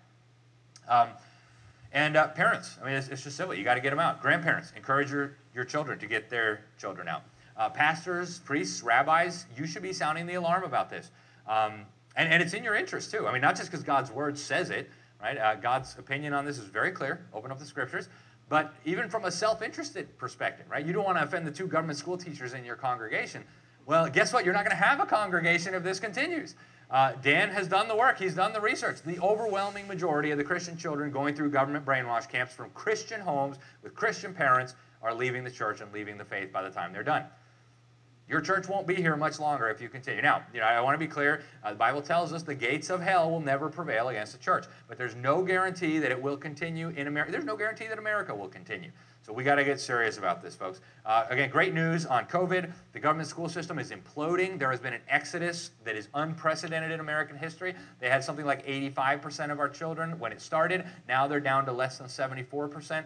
And parents, I mean, it's just simple. You got to get them out. Grandparents, encourage your children to get their children out. Pastors, priests, rabbis, you should be sounding the alarm about this. And it's in your interest, too. I mean, not just because God's word says it, right? God's opinion on this is very clear. Open up the scriptures. But even from a self-interested perspective, right? You don't want to offend the 2 government school teachers in your congregation. Well, guess what? You're not going to have a congregation if this continues. Dan has done the work. He's done the research. The overwhelming majority of the Christian children going through government brainwash camps from Christian homes with Christian parents are leaving the church and leaving the faith by the time they're done. Your church won't be here much longer if you continue. Now, I want to be clear. The Bible tells us the gates of hell will never prevail against the church. But there's no guarantee that it will continue in America. There's no guarantee that America will continue. So we got to get serious about this, folks. Again, great news on COVID. The government school system is imploding. There has been an exodus that is unprecedented in American history. They had something like 85% of our children when it started. Now they're down to less than 74%.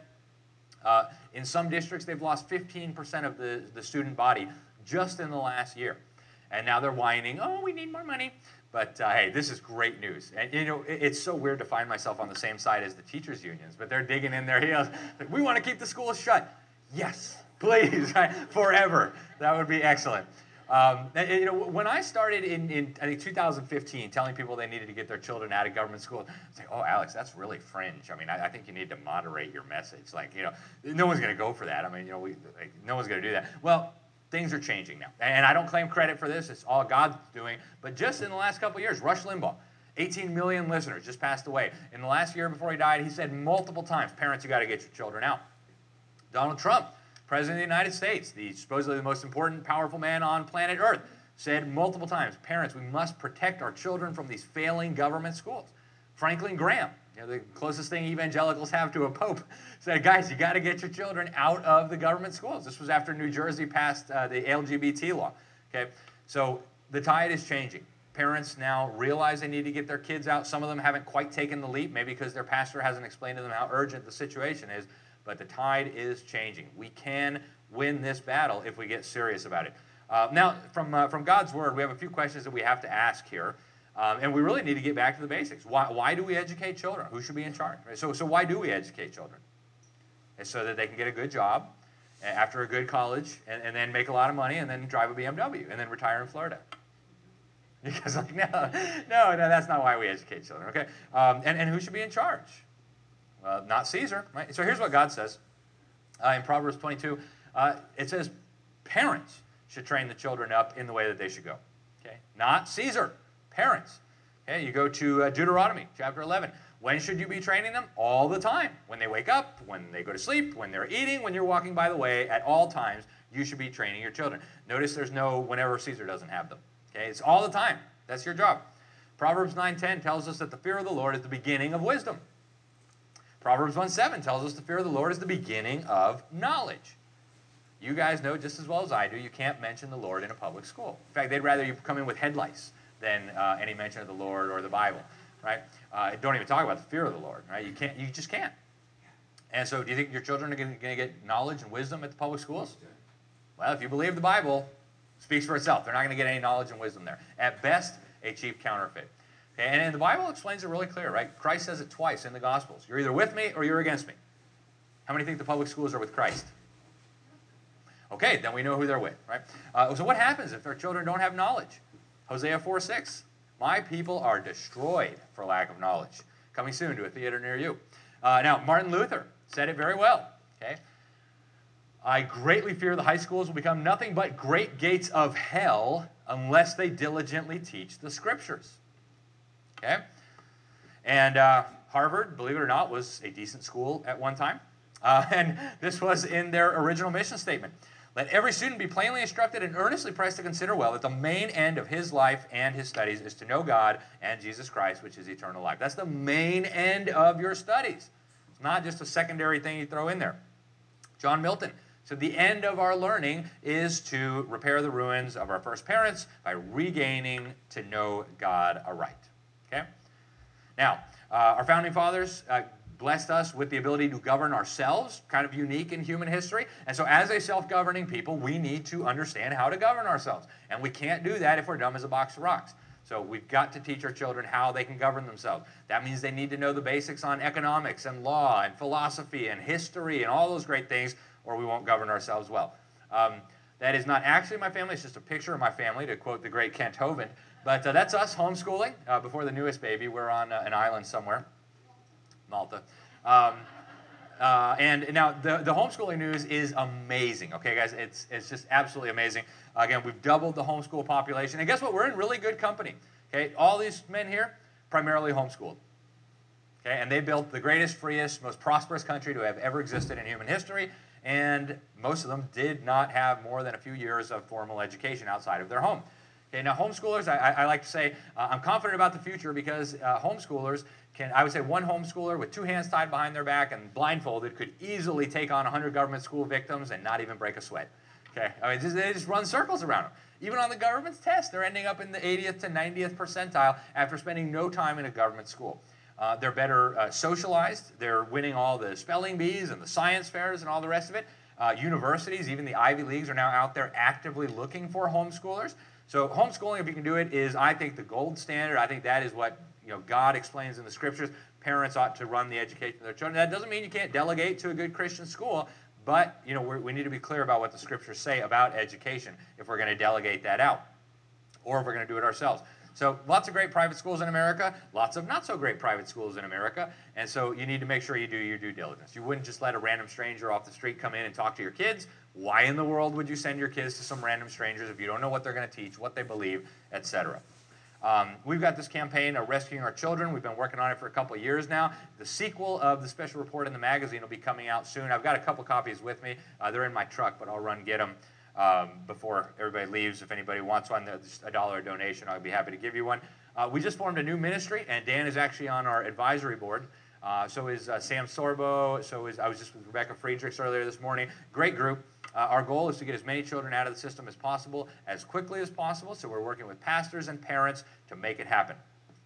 In some districts, they've lost 15% of the student body just in the last year. And now they're whining, oh, we need more money. But hey, this is great news. And you know, it's so weird to find myself on the same side as the teachers' unions, but they're digging in their heels. Like, we want to keep the schools shut. Yes, please, right? Forever. That would be excellent. And, you know, when I started in I think 2015, telling people they needed to get their children out of government school, it's like, oh, Alex, that's really fringe. I mean, I think you need to moderate your message. Like, you know, no one's going to go for that. I mean, you know, no one's going to do that. Well, things are changing now. And I don't claim credit for this. It's all God's doing. But just in the last couple of years, Rush Limbaugh, 18 million listeners, just passed away. In the last year before he died, he said multiple times, parents, you got to get your children out. Donald Trump, President of the United States, supposedly the most important, powerful man on planet Earth, said multiple times, parents, we must protect our children from these failing government schools. Franklin Graham, you know, the closest thing evangelicals have to a pope, said, guys, you got to get your children out of the government schools. This was after New Jersey passed the LGBT law. Okay, so the tide is changing. Parents now realize they need to get their kids out. Some of them haven't quite taken the leap, maybe because their pastor hasn't explained to them how urgent the situation is, but the tide is changing. We can win this battle if we get serious about it. Now, from God's Word, we have a few questions that we have to ask here. And we really need to get back to the basics. Why do we educate children? Who should be in charge? Right? So why do we educate children? It's so that they can get a good job after a good college and then make a lot of money and then drive a BMW and then retire in Florida. Because like, no, that's not why we educate children, okay? And who should be in charge? Well, not Caesar, right? So here's what God says. In Proverbs 22, it says, parents should train the children up in the way that they should go, okay? Not Caesar. Parents. Okay, you go to Deuteronomy chapter 11. When should you be training them? All the time. When they wake up, when they go to sleep, when they're eating, when you're walking by the way, at all times, you should be training your children. Notice there's no whenever Caesar doesn't have them. Okay, it's all the time. That's your job. Proverbs 9:10 tells us that the fear of the Lord is the beginning of wisdom. Proverbs 1:7 tells us the fear of the Lord is the beginning of knowledge. You guys know just as well as I do, you can't mention the Lord in a public school. In fact, they'd rather you come in with head lice than any mention of the Lord or the Bible, right? Don't even talk about the fear of the Lord, right? You just can't. And so do you think your children are going to get knowledge and wisdom at the public schools? Well, if you believe the Bible, it speaks for itself. They're not going to get any knowledge and wisdom there. At best, a cheap counterfeit. Okay? And the Bible explains it really clear, right? Christ says it twice in the Gospels. You're either with me or you're against me. How many think the public schools are with Christ? Okay, then we know who they're with, right? So what happens if their children don't have knowledge? Hosea 4:6. My people are destroyed for lack of knowledge. Coming soon to a theater near you. Now, Martin Luther said it very well. Okay, I greatly fear the high schools will become nothing but great gates of hell unless they diligently teach the scriptures. Okay, and Harvard, believe it or not, was a decent school at one time. And this was in their original mission statement. Let every student be plainly instructed and earnestly pressed to consider well that the main end of his life and his studies is to know God and Jesus Christ, which is eternal life. That's the main end of your studies. It's not just a secondary thing you throw in there. John Milton said the end of our learning is to repair the ruins of our first parents by regaining to know God aright. Okay? Now, our founding fathers blessed us with the ability to govern ourselves, kind of unique in human history. And so as a self-governing people, we need to understand how to govern ourselves. And we can't do that if we're dumb as a box of rocks. So we've got to teach our children how they can govern themselves. That means they need to know the basics on economics and law and philosophy and history and all those great things, or we won't govern ourselves well. That is not actually my family. It's just a picture of my family, to quote the great Kent Hovind. But that's us homeschooling before the newest baby. We're on an island somewhere. Malta. And now the homeschooling news is amazing. Okay, guys, it's just absolutely amazing. Again, we've doubled the homeschool population. And guess what? We're in really good company. Okay, all these men here, primarily homeschooled. Okay, and they built the greatest, freest, most prosperous country to have ever existed in human history. And most of them did not have more than a few years of formal education outside of their home. Okay, now homeschoolers, I like to say, I'm confident about the future because homeschoolers I would say one homeschooler with 2 hands tied behind their back and blindfolded could easily take on 100 government school victims and not even break a sweat. Okay, I mean, they just run circles around them. Even on the government's test, they're ending up in the 80th to 90th percentile after spending no time in a government school. They're better socialized. They're winning all the spelling bees and the science fairs and all the rest of it. Universities, even the Ivy Leagues, are now out there actively looking for homeschoolers. So homeschooling, if you can do it, is, I think, the gold standard. I think that is what God explains in the Scriptures. Parents ought to run the education of their children. That doesn't mean you can't delegate to a good Christian school, but we need to be clear about what the Scriptures say about education if we're going to delegate that out, or if we're going to do it ourselves. So lots of great private schools in America, lots of not so great private schools in America, and so you need to make sure you do your due diligence. You wouldn't just let a random stranger off the street come in and talk to your kids. Why in the world would you send your kids to some random strangers if you don't know what they're going to teach, what they believe, etc.? We've got this campaign, Rescuing Our Children. We've been working on it for a couple of years now. The sequel of the special report in the magazine will be coming out soon. I've got a couple copies with me. They're in my truck, but I'll run get them before everybody leaves. If anybody wants one, there's $1 donation. I'll be happy to give you one. We just formed a new ministry, and Dan is actually on our advisory board. So is Sam Sorbo. I was just with Rebecca Friedrichs earlier this morning. Great group. Our goal is to get as many children out of the system as possible, as quickly as possible. So we're working with pastors and parents to make it happen.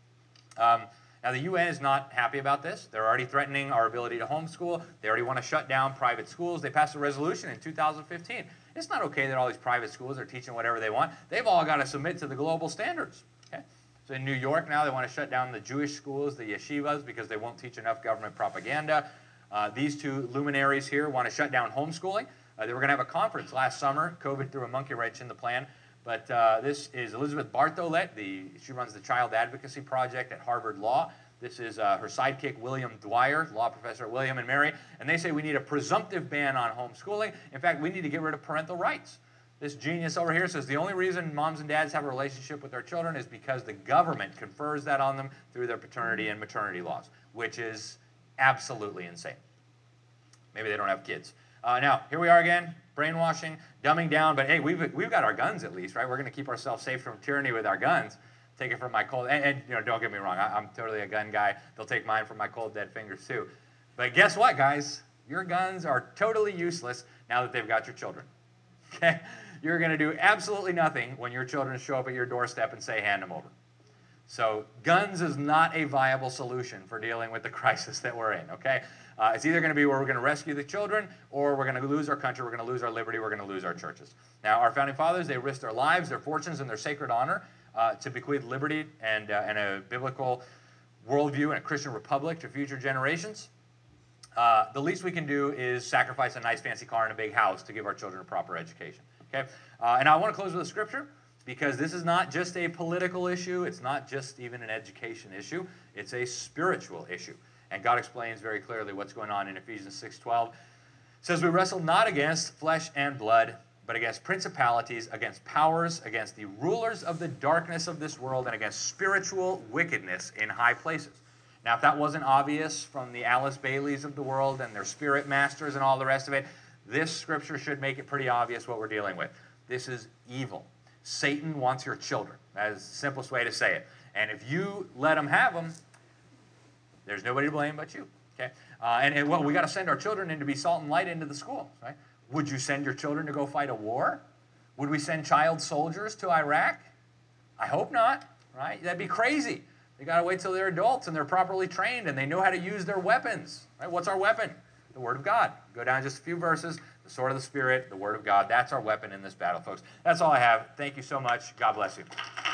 Now, the UN is not happy about this. They're already threatening our ability to homeschool. They already want to shut down private schools. They passed a resolution in 2015. It's not okay that all these private schools are teaching whatever they want. They've all got to submit to the global standards. Okay? So in New York now, they want to shut down the Jewish schools, the yeshivas, because they won't teach enough government propaganda. These two luminaries here want to shut down homeschooling. They were going to have a conference last summer. COVID threw a monkey wrench in the plan. But this is Elizabeth Bartholet. She runs the Child Advocacy Project at Harvard Law. This is her sidekick, William Dwyer, law professor at William & Mary. And they say we need a presumptive ban on homeschooling. In fact, we need to get rid of parental rights. This genius over here says the only reason moms and dads have a relationship with their children is because the government confers that on them through their paternity and maternity laws, which is absolutely insane. Maybe they don't have kids. Now, here we are again, brainwashing, dumbing down, but hey, we've got our guns at least, right? We're going to keep ourselves safe from tyranny with our guns. Take it from my cold, and don't get me wrong, I'm totally a gun guy. They'll take mine from my cold, dead fingers too. But guess what, guys? Your guns are totally useless now that they've got your children, okay? You're going to do absolutely nothing when your children show up at your doorstep and say, hand them over. So guns is not a viable solution for dealing with the crisis that we're in, okay? It's either going to be where we're going to rescue the children, or we're going to lose our country, we're going to lose our liberty, we're going to lose our churches. Now, our founding fathers, they risked their lives, their fortunes, and their sacred honor to bequeath liberty and a biblical worldview and a Christian republic to future generations. The least we can do is sacrifice a nice fancy car and a big house to give our children a proper education, okay? And I want to close with a scripture, because this is not just a political issue, it's not just even an education issue, it's a spiritual issue. And God explains very clearly what's going on in Ephesians 6:12. It says, we wrestle not against flesh and blood, but against principalities, against powers, against the rulers of the darkness of this world, and against spiritual wickedness in high places. Now, if that wasn't obvious from the Alice Baileys of the world and their spirit masters and all the rest of it, this scripture should make it pretty obvious what we're dealing with. This is evil. Satan wants your children. That is the simplest way to say it. And if you let him have them, there's nobody to blame but you. Okay? Well, we got to send our children in to be salt and light into the schools. Right? Would you send your children to go fight a war? Would we send child soldiers to Iraq? I hope not. Right? That'd be crazy. They got to wait till they're adults and they're properly trained and they know how to use their weapons. Right? What's our weapon? The Word of God. Go down just a few verses. The sword of the Spirit, the Word of God. That's our weapon in this battle, folks. That's all I have. Thank you so much. God bless you.